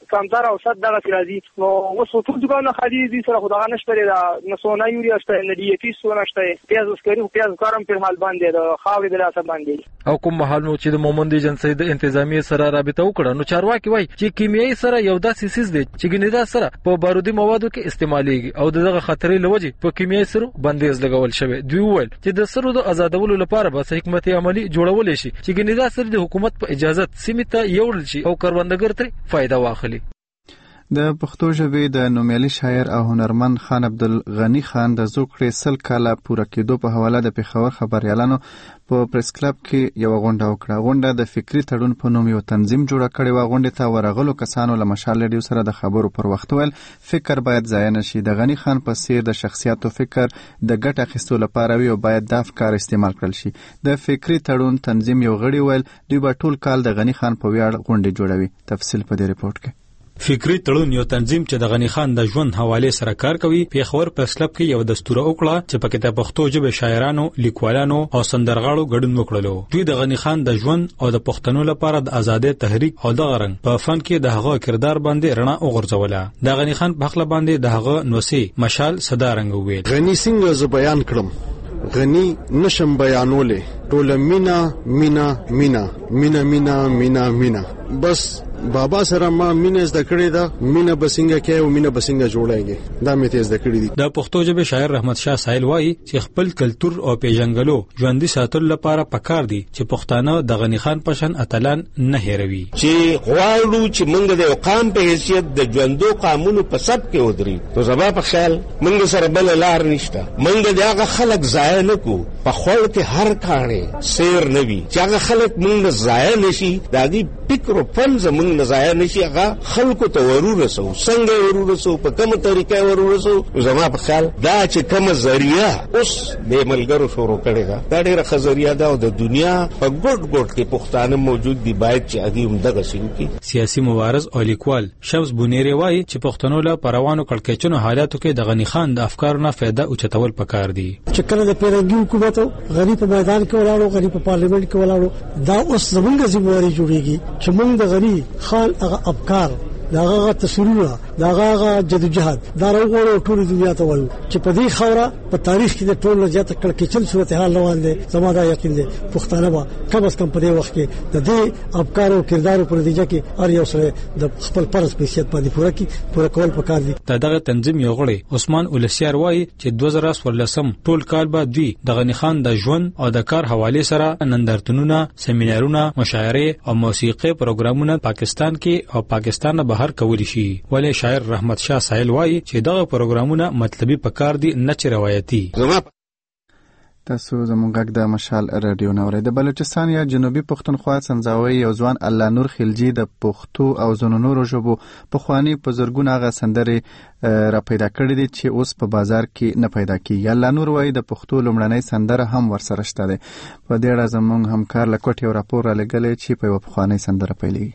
کمتر او صد دغه راځي نو اوس ټول دکانونه خالي دي سره خدای نشته دا نه سونا یوریا شته نه دی پی سونا شته پیاز وسکري پیاز کارم په حال باندې د خاورې د لاسه باندې او کوم محل نو چې د مومند ایجنسی د انتظامی سره رابطه وکړه نو چارواکي وایي چې کیمیاوي سره یو داسې سیس دی چې ګنیدا سره په بارودي موادو کې استعمالېږي او دغه خطرې لوجي په کیمیاوي سره بندیز لګول شوی دوی وویل چې د سرو د آزادولو لپاره به حکمت عملی جوړول شي چې ګنیدا سره د حکومت په اجازه سیمه ته یوړل شي او کروندګر ترې فائدہ واخلي. د پښتو ژبې د نومیالي شاعر او هنرمند خان عبدالغنی خان د زوکړې 100 کاله پوره کېدو په حواله د پېښور خبريالانو په پریس کلب کې یو غونډه وکړه. غونډه د فکری تړون په نوم یو تنظیم جوړ کړی و. غونډه ته ورغلو کسانو له مشال ریډیو سره د خبرو پر وخت ویل فکر باید ضایع نشي. د غنی خان په څیر د شخصیت او فکر د ګټ اخیستو لپاره وی او باید د افکار استعمال کړل شي. د فکری تړون تنظیم یو غړي ویل دوی به ټول کال د غنی خان په ویاړ غونډه جوړوي. تفصیل په دې ریپورت کې. فکری تړون یو تنظیم چې د غنی خان د ژوند حواله سره کار کوي پیښور پریس کلب کې یو دستور وکړه چې پکې د پښتو ژبې شاعرانو، لیکوالانو او سندرغاړو ګډون وکړلو. دوی د غنی خان د ژوند او د پښتنو لپاره د آزادۍ تحریک او د غرنګ په فن کې د هغه کردار باندې رڼا وغورځوله. د غنی خان په خپل باندې د هغه نوسي مشال صدارنګ ویل غنی څنګه ز بیان کړم غنی نشم بیانولې ټول مینا مینا مینا مینا مینا مینا مینا بس بابا سره ما مینه زده کړې ده مینه بسنګه کې او مینه بسنګه جوړایږي دا مې ته زده کړې دي. د پښتو ژبې شاعر رحمت شاه سایل وایي چې خپل کلچر او پیژنګلو ژوندۍ ساتلو لپاره پکار دي چې پښتانه د غنی خان پشن اتلان نه هېروي. چې غواړو چې موږ د قام په حیثیت د ژوندو قانونو په سب کې ودرې نو زما په خیال موږ سره بل لار نشته. موږ د هغه خلک ضایع نه کو په خپل کې هر کانه سیر نه وي چې هغه خلک موږ ضایع نشي د دې فکر او فن زموږ نزایا نشي هغه خلکو ته ورورسو څنګه ورورسو په کومه طریقه ورورسو. زما په خیال دا چې کومه ذریعہ اوس د ملګرو شروع کړي دا ډیره خزریه ده او د دنیا په ګډ ګډ کې پښتانه موجود دي باید چې هغه هم دغه شي کې. سیاسي مبارز او لیکوال شمس بونیری وایي چې پښتنو له پروانو کړکېچونو حالاتو کې د غنی خان د افکارو نه فائدہ اوچتول پکار دي. چې کله د پیرنګي حکومت غنی په میدان کې ولاړو غنی په پارلیمنت کې ولاړو دا اوس زمونږ ذمہواری جوړیږي چې موږ د غنی خان هغه افکار داغه تصویرونه داغه جدوجہد دا وګورو ټول دنیا ته وایو چې په دې خوره په تاریخ کې د ټول زیات کړکېچل صورتحال روان دي. زموږ یقین دي پښتانه به کم از کم په دې وخت کې د دې افکار او کردار په نتیجه کې هر یو سره د خپل فرض په حیثیت باندې پوره کول پکار دي. دغه تنظیم یو غړي عثمان اولسیار وایي چې 2014 ټول کال بعد دوی د غنی خان د ژوند او د کار حواله سره نندارتونونه، سیمینارونه، مشاعره او موسیقي پروګرامونه پاکستان کې او پاکستان بهر کولی شي. ولی شاعر رحمت شاه سایل وایي چې دغه پروګرامونه مطلبي پکار دي نه چې روایتي. تاسو زموږ د مشال رادیو نورې د بلوچستان یا جنوبي پښتونخوا سنځاوي یو ځوان الله نور خلجی د پښتو او زنو نورو ژبو په خواني په زرګونه غا سندري را پیدا کړی دي چې اوس په بازار کې نه پیدا کیږي. الله نور وایي د پښتو لومړنۍ سندره هم ورسره شته ده. په دې اړه زموږ همکار لکوټ یو راپور را لګلې چې په خواني سندره پیلېږي.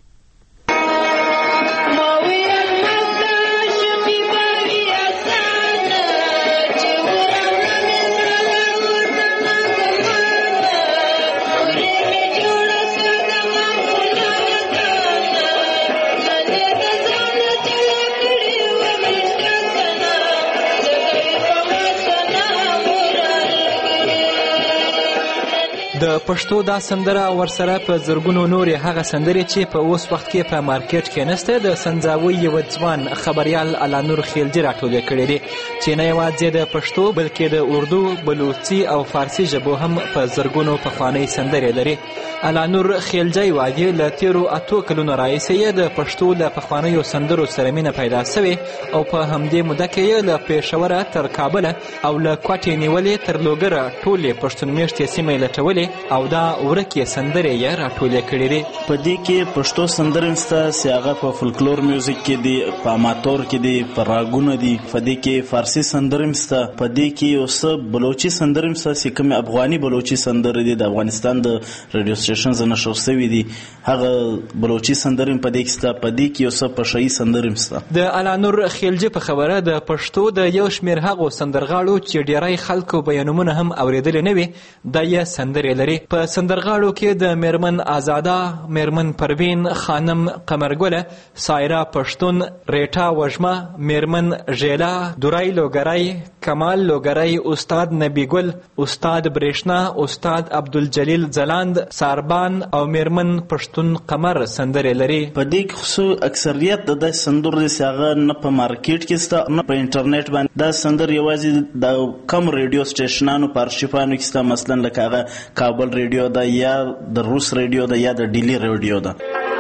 د پښتو دا سندره ورسره په زرګونو نورې هغه سندرې چې په اوس وخت کې په مارکیټ کې نشته د سنځاوي یو ځوان خبريال الله نور خیلجی راټولې کړې دي چې نه یوازې د پښتو بلکې د اردو، بلوچي او فارسي ژبو هم په زرګونو پخوانۍ سندرې لري. الله نور خیلجی وایي له تیرو 8 کلونو راهیسې د پښتو له پخوانیو سندرو سره مینه پیدا شوې او په همدې موده کې له پېښوره تر کابل او له کوټې نیولې تر لوګره ټولې پښتون میشتې سیمې لټولې او دا ورکې سندرې یې راټولې کړې دي. په دې کې پښتو سندرې سته چې هغه په فولکلور میوزیک کې دي، په اماتور کې دي، په راګونو دي. په دې کې فارسي سندرې سته، په دې کې یو څه بلوچي سندرې سته چې کوم افغاني بلوچي سندرې دي د افغانستان د رادیو سټیشنز نشر شوي دي، هغه بلوچي سندرې په دې کې سته. په دې کې یو څه پښتو سندرې سته. د الله نور خیلجی په خبره د پښتو د یو شمېر هغو سندرغاړو چې ډیری خلکو بیانونه هم اوریدل نه وي دا یې سندرې لري. په سندرغاړو کې د میرمن آزاده، میرمن پروین، خانم قمرګله، سایرا پښتون، ریټا وژمه، میرمن ژیلا، دورای لوګرای، کمال لوګرای، استاد نبی ګل، استاد برېښنا، استاد عبدالجلیل ځلاند، ساربان او میرمن پښتون قمر سندرې لري. په دې کې خصو اکثریت د سندرو د هغه نه په مارکیټ کې ستا نه په انټرنیټ باندې دا سندر یوازې د کم ریډیو سټیشنانو په ارشیفانو کې ستا، مثلا لکه هغه کابل ریډیو ده یا د روس ریډیو ده یا د ډیلی ریډیو ده.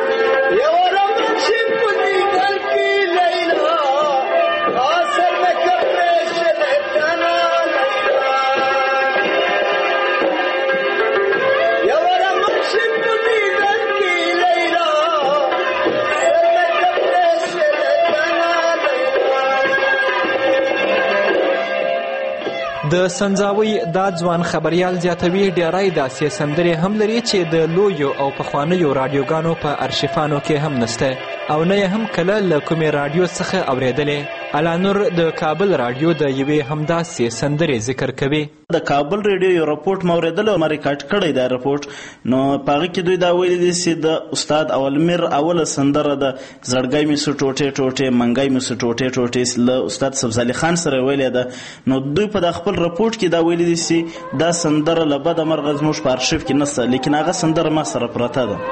د سنځاوي دا ځوان خبريال زیاتوي ډیرای داسې سندرې هم لري چې د لویو او پخوانیو رادیوګانو په ارشیفانو کې هم نسته او نه هم کله له کومې رادیو څخه اورېدلې. الانور د کابل رادیو د یوې همداسې سندرې ذکر کوي. د کابل ریډیو یو رپورټ ما اورېدل او ما ریکارډ کړی دا رپورټ، نو په هغه کې دوی دا ویلي دي چې د استاد اولمیر اوله سندره د زړګی مې سو ټوټې ټوټې منګی مې سو ټوټې ټوټې له استاد سبزالي خان سره ویلې ده. نو دوی په د خپل رپورټ کې دا ویلي دي چې دا سندره له بده مرغه زموږ په ارشیف کې نشته، لیکن هغه سندره ما سره پرته ده.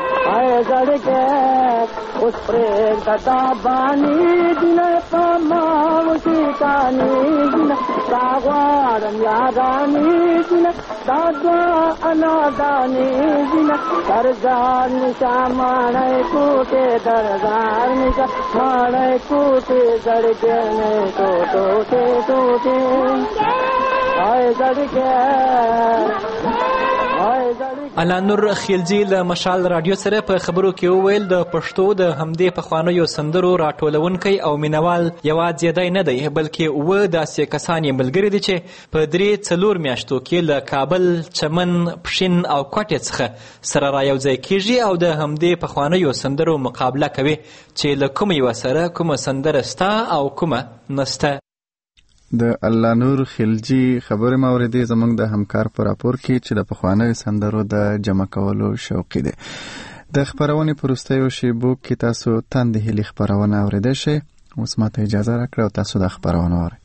اوس پرې تا باندې دینه پما وشکانی دینه راغوارم یادانی دینه دادا انادانی دینه درزار نشا مانای کوټه درزار نشا مانای کوټه زړګنه ټوټه ټوټه آی زړګه. الانور خیلجی له مشال رادیو سره په خبرو کې وویل د پښتو د همدې پخوانیو سندرو راټولونکی او مینوال یوازې دی نه دی، بلکې اوه داسې کسان یې ملګري دي چې په 3-4 میاشتو کې له کابل، چمن، پښین او کوټې څخه سره رايوځای کیږي او د همدې پخوانیو سندرو مقابله کوي چې له کوم یو سره کومه سندره ستا او کومه نسته. د الله نور خلجی خبره موردی زمونږ د همکار پر راپور کې چې د پخوانیو سندرو د جمع کولو شوقي دي. د خبرونې پروستیو شیبو کې تاسو تند هلي خبرونه اوریدئ شئ. اوس ماته اجازه راکړئ او تاسو د خبرونه واورئ.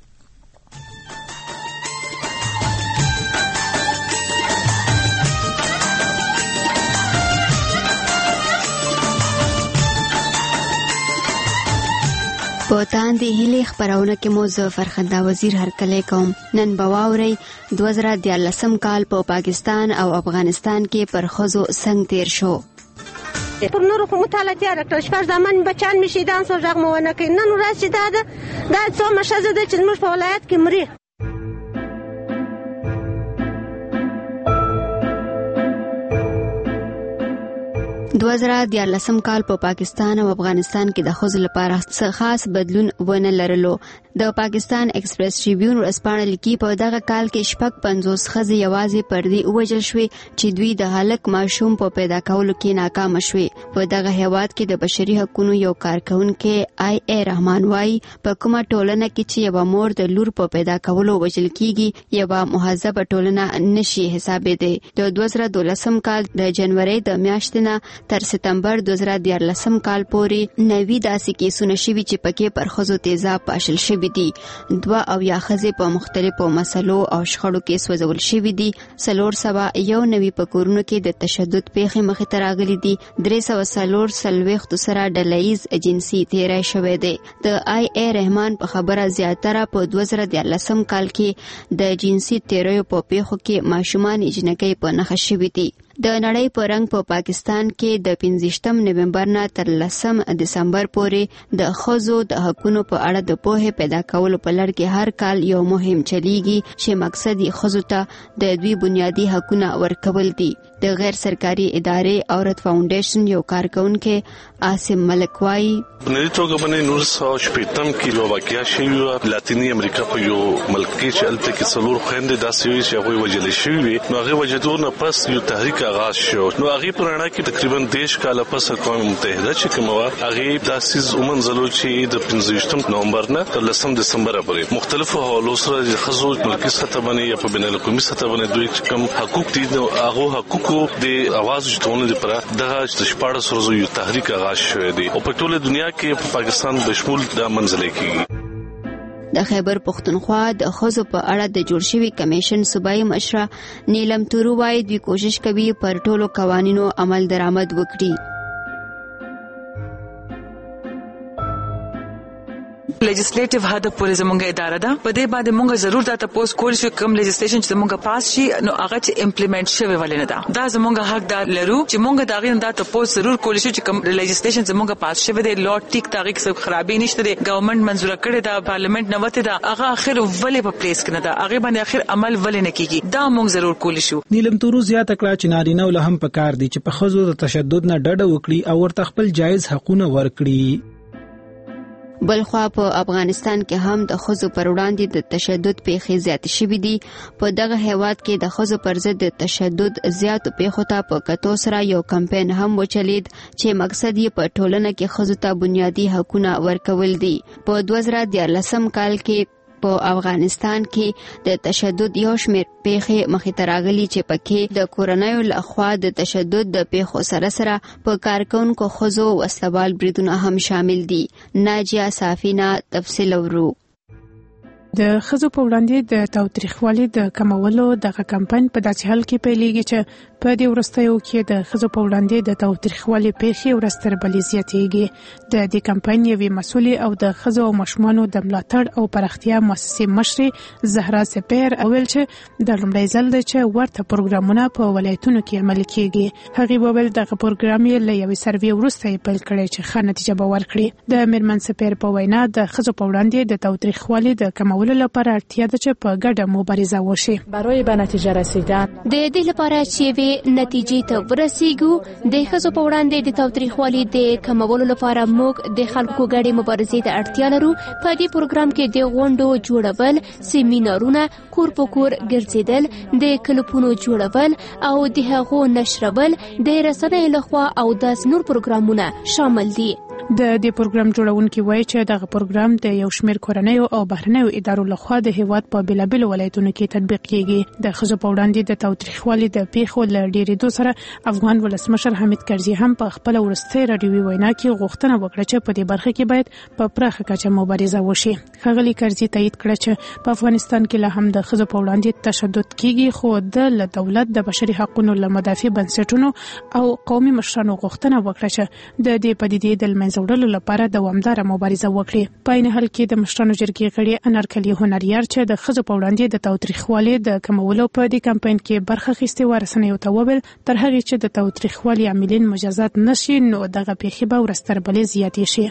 په تاندې هیلې خبرونه کې مو زه فرخنده وزیر هرکلی کوم. نن به واورئ 2014 کال په پاکستان او افغانستان کې پر ښځو څنګه تیر شو. پر نورو خو مطالعه تیاره کړل، شپږ زامن بچیان مې شهیدان سول، غږ مو ونه کوي. نن ورځ چې دا څومره ښځه ده چې زموږ په ولایت کې مري. 2014 کال په پاکستان او افغانستان کې د ښځو لپاره څه خاص بدلون ونه لرلو. د پاکستان ایکسپریس ټریبیون ورځپاڼه لیکي په دغه کال کې 50 ښځې یوازې پر دې ووژل شوې چې دوی د هلک ماشوم په پیدا کولو کې ناکام شوې. په دغه هیواد کې د بشري حقوقو یو کارکونکي آی ای رحمان وايي په کومه ټولنه کې چې یو مور د لور په پیدا کولو وژل کیږي یو مهذبه ټولنه نشي حسابېدی. د 2012 کال د جنوري د میاشتې نه تر ستمبر 2014 کال پورې 90 داسې کیسونه شوي چې پکې پر ښځو تیزاب پاشل شوي دي. 2 اویا ښځې په مختلفو مسلو او شخړو کې سوځول شوي دي. 491 په کورونو کې د تشدد پیښې مخې ته راغلي دي. 340 سره ډلهییز جنسي تیری شوی دی. د آی ای رحمان په خبره زیاتره په 2014 کال کې د جنسي تیریو په پیښو کې ماشومان جنکۍ په نښه شوي دي. د نړۍ په رنګ په پاکستان کې د 15 نومبر نه تر 10 دسمبر پورې د ښځو د حقوقو په اړه د پوهې پیدا کولو په لړ کې هر کال یو مهم چلیږي چې مقصد یې ښځو ته د دوی بنیادی حقوق ورکول دي. د غیر سرکاري ادارې عورت فاونډیشن یو کارکونکو عاصم ملک وايي بنري توګه باندې 1980 کې یو واقعیا شوی لاتینی امریکا په یو ملک کې چې الته کې څلور خويندې داسې وي چې هغه وجل شوی نو هغه وجدونه پس یو تحریک آغاز شو نو هغه پرانا کې تقریبا 10 کال پس اقوام متحده چې کومه هغه داسې ومنځلو چې د 15 نومبر نه تر 10 دسمبر پورې مختلفو حوالو سره د خزو ملکی سطح باندې یا په بین القومي سطح باندې دوی کوم حقوق دي نو هغه حقوقو د आवाज جوړولو لپاره دغه شپاړس ورځې یو تحریک آغاز شوی دی او په ټوله دنیا کې په پاکستان بشمول د منځلې کیږي د خیبر پختونخوا د خزو په اړه د جوړ شوی کمیشن صوبایي مشره نیلم تورو وايي دوی کوشش کوي پر ټولو قوانینو عمل درآمد وکړي لیجسلیټیو هدا پورې زموږه اداره ده په دې باندې موږ ضرور دا تاسو کول شو کوم لیجسلیشن چې موږ پاس شي نو هغه چې امپلیمنٹ شوی ولې نه ده دا زموږه حق دار لرو چې موږ دا غوښنه دا تاسو ضرور کول شو چې کوم لیجسلیشن چې موږ پاس شوی دی لو ټیک تاریخ څخه خرابې نشته دی ګورنمنت منزور کړی دا پارلیمنت نه وته دا هغه اخر ولې په پلیس کنه دا هغه باندې اخر عمل ولې نه کیږي دا موږ ضرور کول شو نیلم تورو زیاته کړه چې نارینه ول هم پکار دي چې په خزو د تشدد نه ډډه وکړي او ورته خپل جایز حقونه ورکړي بلخوا په افغانستان کې هم د خزو پر وړاندې د تشدد پیښې زیات شوې دي په دغه هیواد کې د خزو پر ضد د تشدد زیات پیښو ته په کتو سره یو کمپاین هم وچلید چې مقصد یې په ټولنه کې خزو ته بنیادی حقوقونه ورکول دي په 2014 کال کې په افغانستان کې د تشدد یو شمېر پیښې مخې ته راغلي چې پکې د کورنیو لخوا د تشدد د پیښو سره سره په کارکونکو ښځو وسلوال بریدونه هم شامل دي. ناجیه صافینا تفصیل ورو. د ښځو په وړاندې د تاوتریخوالي د کمولو دغه کمپاین په داسې حال کې پیلېږي چې په دې وروستیو کې د ښځو په وړاندې د تاوتریخوالي پیښې ورځ تر بلې زیاتېږي. د دې کمپاین یوې مسؤلې او د ښځو او ماشومانو د ملاتړ او پراختیا مؤسسې مشرې زهرا سپیر وویل چې د لومړي ځل دی چې ورته پروګرامونه په ولایتونو کې عملي کېږي. هغې وویل دغه پروګرام یې له یوې سروې وروسته یې پیل کړی چې ښه نتیجه به ورکړي. د میرمن سپیر په وینا د ښځو په وړاندې د تاوتریخوالي د کمولو لپاره اړتیا ده چې په ګډه مبارزه وشي. برای به نتیجه رسیدن د دې لپاره چې وی نتیجې ته ورسیږو د ښځو په وړاندې د تاوتریخوالي د کمولو لپاره موږ د خلکو ګډې مبارزې ته اړتیا لرو. په دې پروګرام کې د غونډو جوړول، سیمینارونه، کور په کور ګرځیدل، د کلپونو جوړول او د هغو نشرول د رسنیو لخوا او داس نور پروګرامونه شامل دي. د دې پروګرام جوړونکي وایي چې دغه پروګرام د یو شمېر کورنیو او بهرنیو ادارو لخوا د هیواد په بېلابېلو ولایتونو کې تطبیق کیږي. د ښځو په وړاندې د تاوتریخوالي د پیښو له ډېرېدو سره افغان ولسمشر حامد کرزي هم په خپله وروستۍ راډیوي وینا کې غوښتنه وکړه چې په دې برخه کې باید په پراخه کچه مبارزه وشي. ښاغلي کرزي تایید کړه چې په افغانستان کې لا هم د ښځو په وړاندې تشدد کیږي، خو د له دولت د بشري حقوقو له مدافع بنسټونو او قومي مشرانو غوښتنه وکړه چې د دې پدیدې د منځه وړلو لپاره دوامداره مبارزه وکړي. په عین حال کې د مشرانو جرګې غړي انارکلي هنریار چې د ښځو په وړاندې د تاوتریخوالي د کمولو په دې کمپاین کې برخه اخیستې وه رسنیو ته وویل تر هغې چې د تاوتریخوالي عاملین مجازات نشي نو دغه پیښې به ورځ تر بلې زیاتې شي.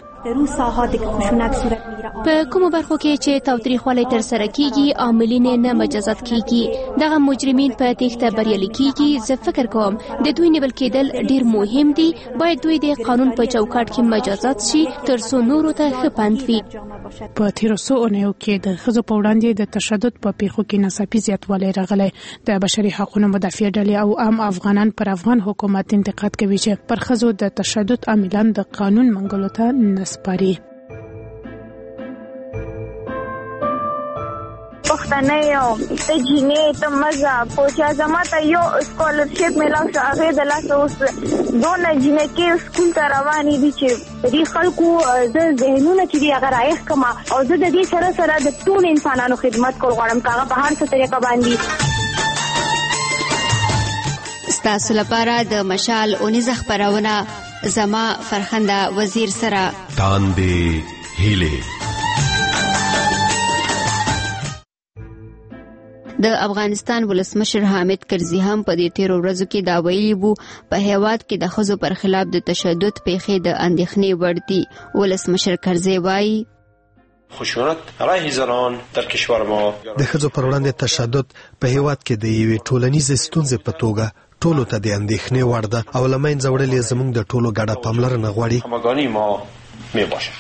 په کومو برخو کې چې تاوتریخوالي ترسره کیږي عاملین نه مجازات کیږي، دغه مجرمین په تېښته بریالي کیږي. زه فکر کوم د دوی نیول کېدل ډیر مهم دي. باید دوی د قانون په چوکاټ کې مجازات شي ترڅو نورو ته ښه پند وي. په تیرو څو اونیو کې د ښځو په وړاندې د تشدد په پیښو کې ناڅاپي زیاتوالی راغلی. د بشري حقوقو مدافع ډلې او عام افغانان پر افغان حکومت انتقاد کوي چې پر ښځو د تشدد عاملان د قانون منګولو ته نه سپاري. پښتنه یو ته جینې ته مزه پوچا زما ته یو سکالرشپ ملاو شو هغه د لاس اوس دونه جنکې سکول ته روانې دي چې دې خلکو د ذهنونه چې دی هغه رایښ کما او زه د دې سره سره د ټول انسانانو خدمت کول غواړم کاغه په هر څه طریقه باندې. ستاسو لپاره د مشال اونیزه خبرونه زما فرخنده وزیر سره تاندې هیله. د افغانستان ولسمشر حامد کرزي هم په دې تیرو ورځو کې دا ویلي وو په هیواد کې د ښځو پر خلاف د تشدد پیښې د اندېښنې وړ دي. ولسمشر کرزي وایي خشونت علیه زنان در کشور ما د ښځو پر وړاندې تشدد په هیواد کې د یوې ټولنیزې ستونزې په توګه ټولو ته د اندېښنې وړ ده او له منځه وړل یې زموږ د ټولو ګډه پاملرنه غواړي. همگانی ما میباشد.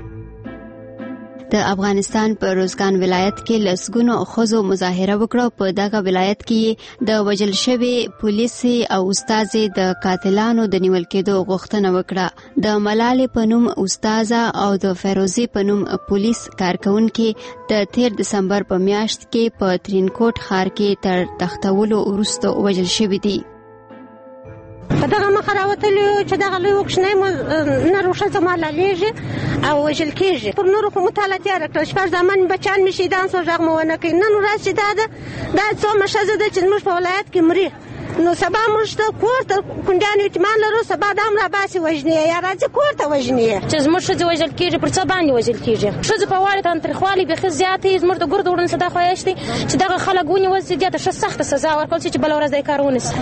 د افغانستان په روزګان ولایت کې لسګونو ښځو مظاهره وکړه. په دغه ولایت کې د وژل شوي پولیس او استادې د قاتلانو د نیول کېدو غوښتنه وکړه. د ملالې په نوم استاده او د فیروزي په نوم پولیس کارکونکي د 13 دسمبر په میاشت کې په ترینکوټ ښار کې تر تختولو وروسته وژل شوي دي. په دغه مخ راوتلو چې دغه لوی وکښنۍ نه روښه زما لالیږي او وژل کېږي. پر نورو خو مطالعه تیاره کړه. شپږ زامن بچیان مې شهیدان سوه، غږ مې ونه کوي. نن ورځ چې دا څومره ښځه ده چې زموږ په ولایت کې مري، نو سبا موږ ته کور ته کونډیانو اطمینان لرو، سبا دا هم راباسي وژنې یا راځي کور ته وژنې چې زموږ ښځې وژل کېږي. پر څه باندې وژل کېږي؟ ښځو په واړې تاوتریخوالي بیخي زیات دی. زموږ د ګردو وړاندې دا خواهش دی چې دغه خلک ونیول سي، دې ته ښه سخته سزا ورکړل سي چې بله ورځ دا کار ونه سي.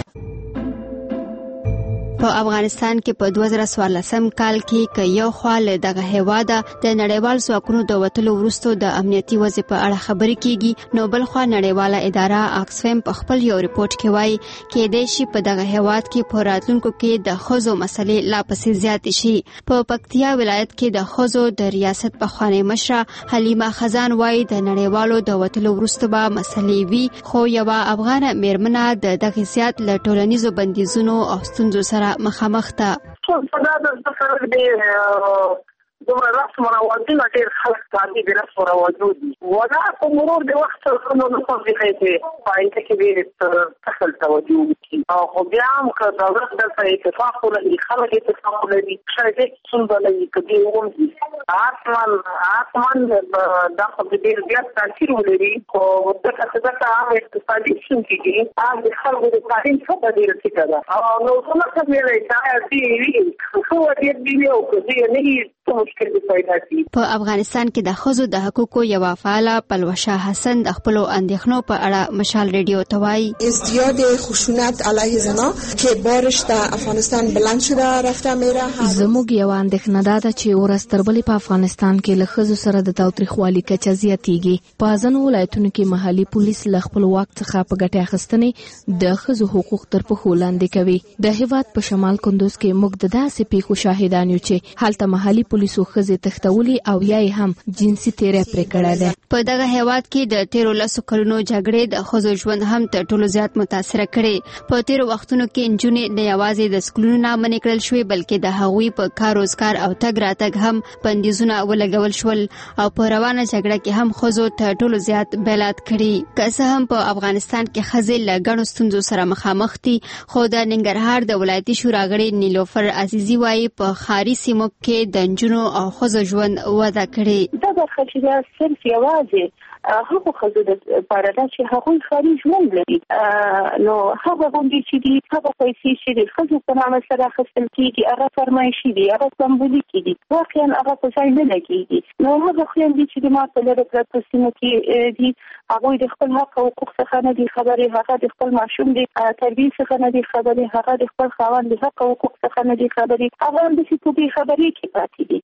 په افغانستان کې په 2014 کال کې که یو خوا له دغه هیواده د نړیوال ځواکونو د وتلو وروسته د امنیتي وضع په اړه خبرې کیږي، نو بل خوا نړیواله اداره آکسفیم په خپل یو ریپورت کې وایي کېدای شي په دغه هیواد کې په راتلونکو کې د ښځو مسلې لا پسې زیاتې شي. په پکتیا ولایت کې د ښځو د ریاست پخوانۍ مشره حلیمه خزان وایي د نړیوالو د وتلو وروسته به مسلې وي، خو یوه افغانه میرمنه د دغه زیات له ټولنیزو بندیزونو او ستونزو سره مخامخ ده. دومره رسم و رواجونه ډېر خلک تابع د رسم و رواجو دي. ودا په مرور د وخت سره نو نه پوهېږي چې په اینده کې ډېر تخل توجه وکړي. خو بیا هم که دولت دلته اتفاق ولري، خلک اتفاق ولري، شاید هېڅ ستونزه نه وي که دوی ووځي. حتما دا خو ډېر زیات تاثیر ولري، خو ځکه عام اقتصادي ستونزې دي، عام د خلکو د تعلیم سطحه ډېره ټیټه ده. نو زه نه شم ویلی چې آیا دوی وي ښه وضعیت دې وي او که دوی نه وي په افغانستان کې د ښځو د حقوقو یوه فعاله پلوشه حسن د خپلو اندېښنو په اړه مشال رادیو ته وایي ازدیاد خشونت علیه زنان که بارش در افغانستان بلند شده رفته میره. زموږ یوه اندېښنه دا ده چې ورځ تر بلې په افغانستان کې له ښځو سره د تاوتریخوالي کچه زیاتېږي. په ځینو ولایتونو کې محلي پولیس له خپل واک څخه په ګټې اخیستنې د ښځو حقوق تر پښو لاندې کوي. د هېواد په شمال کندوز کې موږ د داسې پیښو شاهدان یو چې هلته محلي پولیسو ښځې تښتولي او یا یې هم جنسي تیری پرې کړی دی. په دغه هیواد کې د تیرو 10 کلونو جګړې د ښځو ژوند هم تر ټولو زیات متاثره کړي. په تیرو وختونو کې نجونې نه یوازې د سکولونو نه منع کړل شوې، بلکې د هغوی په کار روزګار او تګ راتګ هم بندیزونه ولګول شول او په روانه جګړه کې هم ښځو تر ټولو زیات بیلات کړي. که څه هم په افغانستان کې ښځې له ګڼو ستونزو سره مخامخ دي، خو د ننګرهار د ولایتي شورا غړي نیلوفر عزیزي وایي په ښاري سیمو کې د نجونو او ښځو ژوند وده کړي. دا برخه چې دا صرف یوازې هغه ښځو دپاره ده چې هغوی ښاري ژوند لري، نو هغه غونډې چې دي، هغه پیسې چې د ښځو په نامه سره اخیستل کېږي، هغه فرمایشي دي، هغه سمبولیکي دي، واقعا هغه په ځای نه لګېږي. نو هغه خویندې چې د ما په لرې پرتو سیمو کې دي، هغوی د خپل حق او حقوق څخه نه دي خبرې، هغه د خپل ماشوم د تربیې څخه نه دي خبرې، هغه د خپل خاوند د حق او حقوق څخه نه دي خبرې، هغه همداسې په بې خبرۍ کې پاتې دي.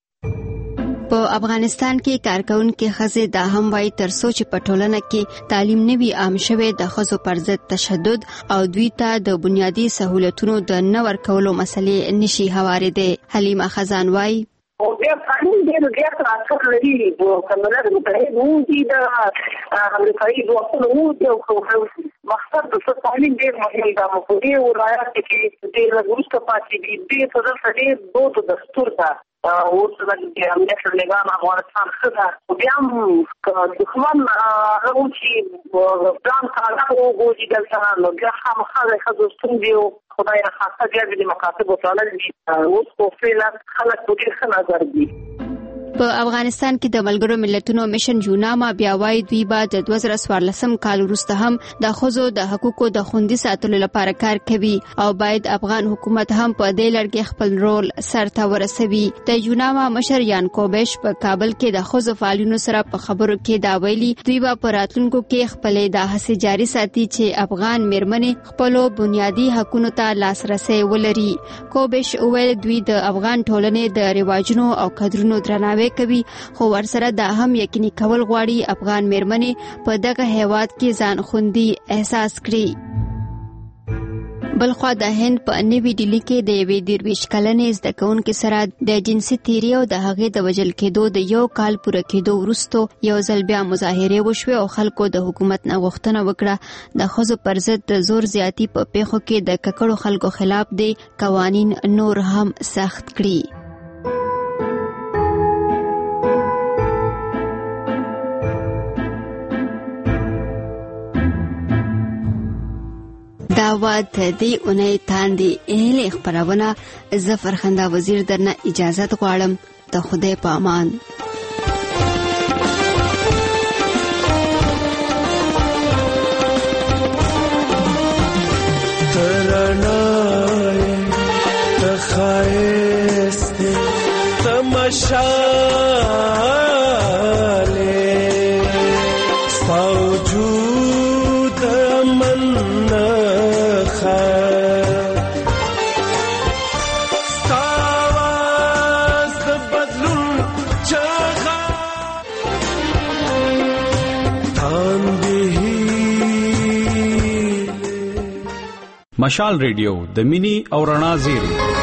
په افغانستان کې کارکونکي ښځې دا هم وایي ترڅو چې په ټولنه کې تعلیم نه وي عام شوی، د ښځو پر ضد تشدد او دوی ته د بنیادي سهولتونو د نه ورکولو مسلې نشي هوارېدی. حلیمه خزان وایي بیا تعلیم ډېر زیات اثر لري. کمره د متحد ووځي، د امریکایي ځواکونو ووځي او مقصد د تعلیم ډېر مهم ده. په دې ولایت کې ډېر لږ وروسته پاتې دي. دې ته دلته ډېر دود او دستور ده. اوس د امنیت نظام افغانستان ښه ده، خو بیا هم دښمن هغه و چې ځان کاله وګوري دلته، نو بیا خامخا د ښځو ستونزې او خدای نخواسته بیا د مکاتبو تړل دي. اوس خو فعلا خلک په ډېر ښه نظر دي. په افغانستان کې د ملګرو ملتونو میشن یوناما بیا وایي دوی به د 2014 کال وروسته هم د ښځو د حقوقو د خوندي ساتلو لپاره کار کوي او باید افغان حکومت هم په دې لړ کې خپل رول سرته ورسوي. د یوناما مشر یان کوبش په کابل کې د ښځو فعالینو سره په خبرو کې دا ویلي دوی به په راتلونکو کې خپلې د هڅې جاري ساتي چې افغان میرمنې خپلو بنیادي حقونو ته لاسرسی ولري. کوبش وویل دوی د افغان ټولنې د رواجونو او قدرونو درناوی کوي، خو ورسره دا هم یقیني کول غواړي افغان میرمنې په دغه هیواد کې ځان خوندي احساس کړي. بلخوا د هند په نوې ډیلی کې د یوې 23 کلنې زده کوونکې سره د جنسي تیری او د هغې د وژل کېدو د یو کال پوره کېدو وروسته یو ځل بیا مظاهرې وشوې او خلکو د حکومت نه غوښتنه وکړه د ښځو پر ضد د زور زیاتی په پیښو کې د ککړو خلکو خلاف د قوانین نور هم سخت کړي. دا واد دې اونۍ تاندې اهلي خبرونه ظفر خندا وزیر درنه اجازه غواړم ته خدای په امان. ترانای تخایست تماشاله موجود من مشال ریډیو د مینی او رڼا زیری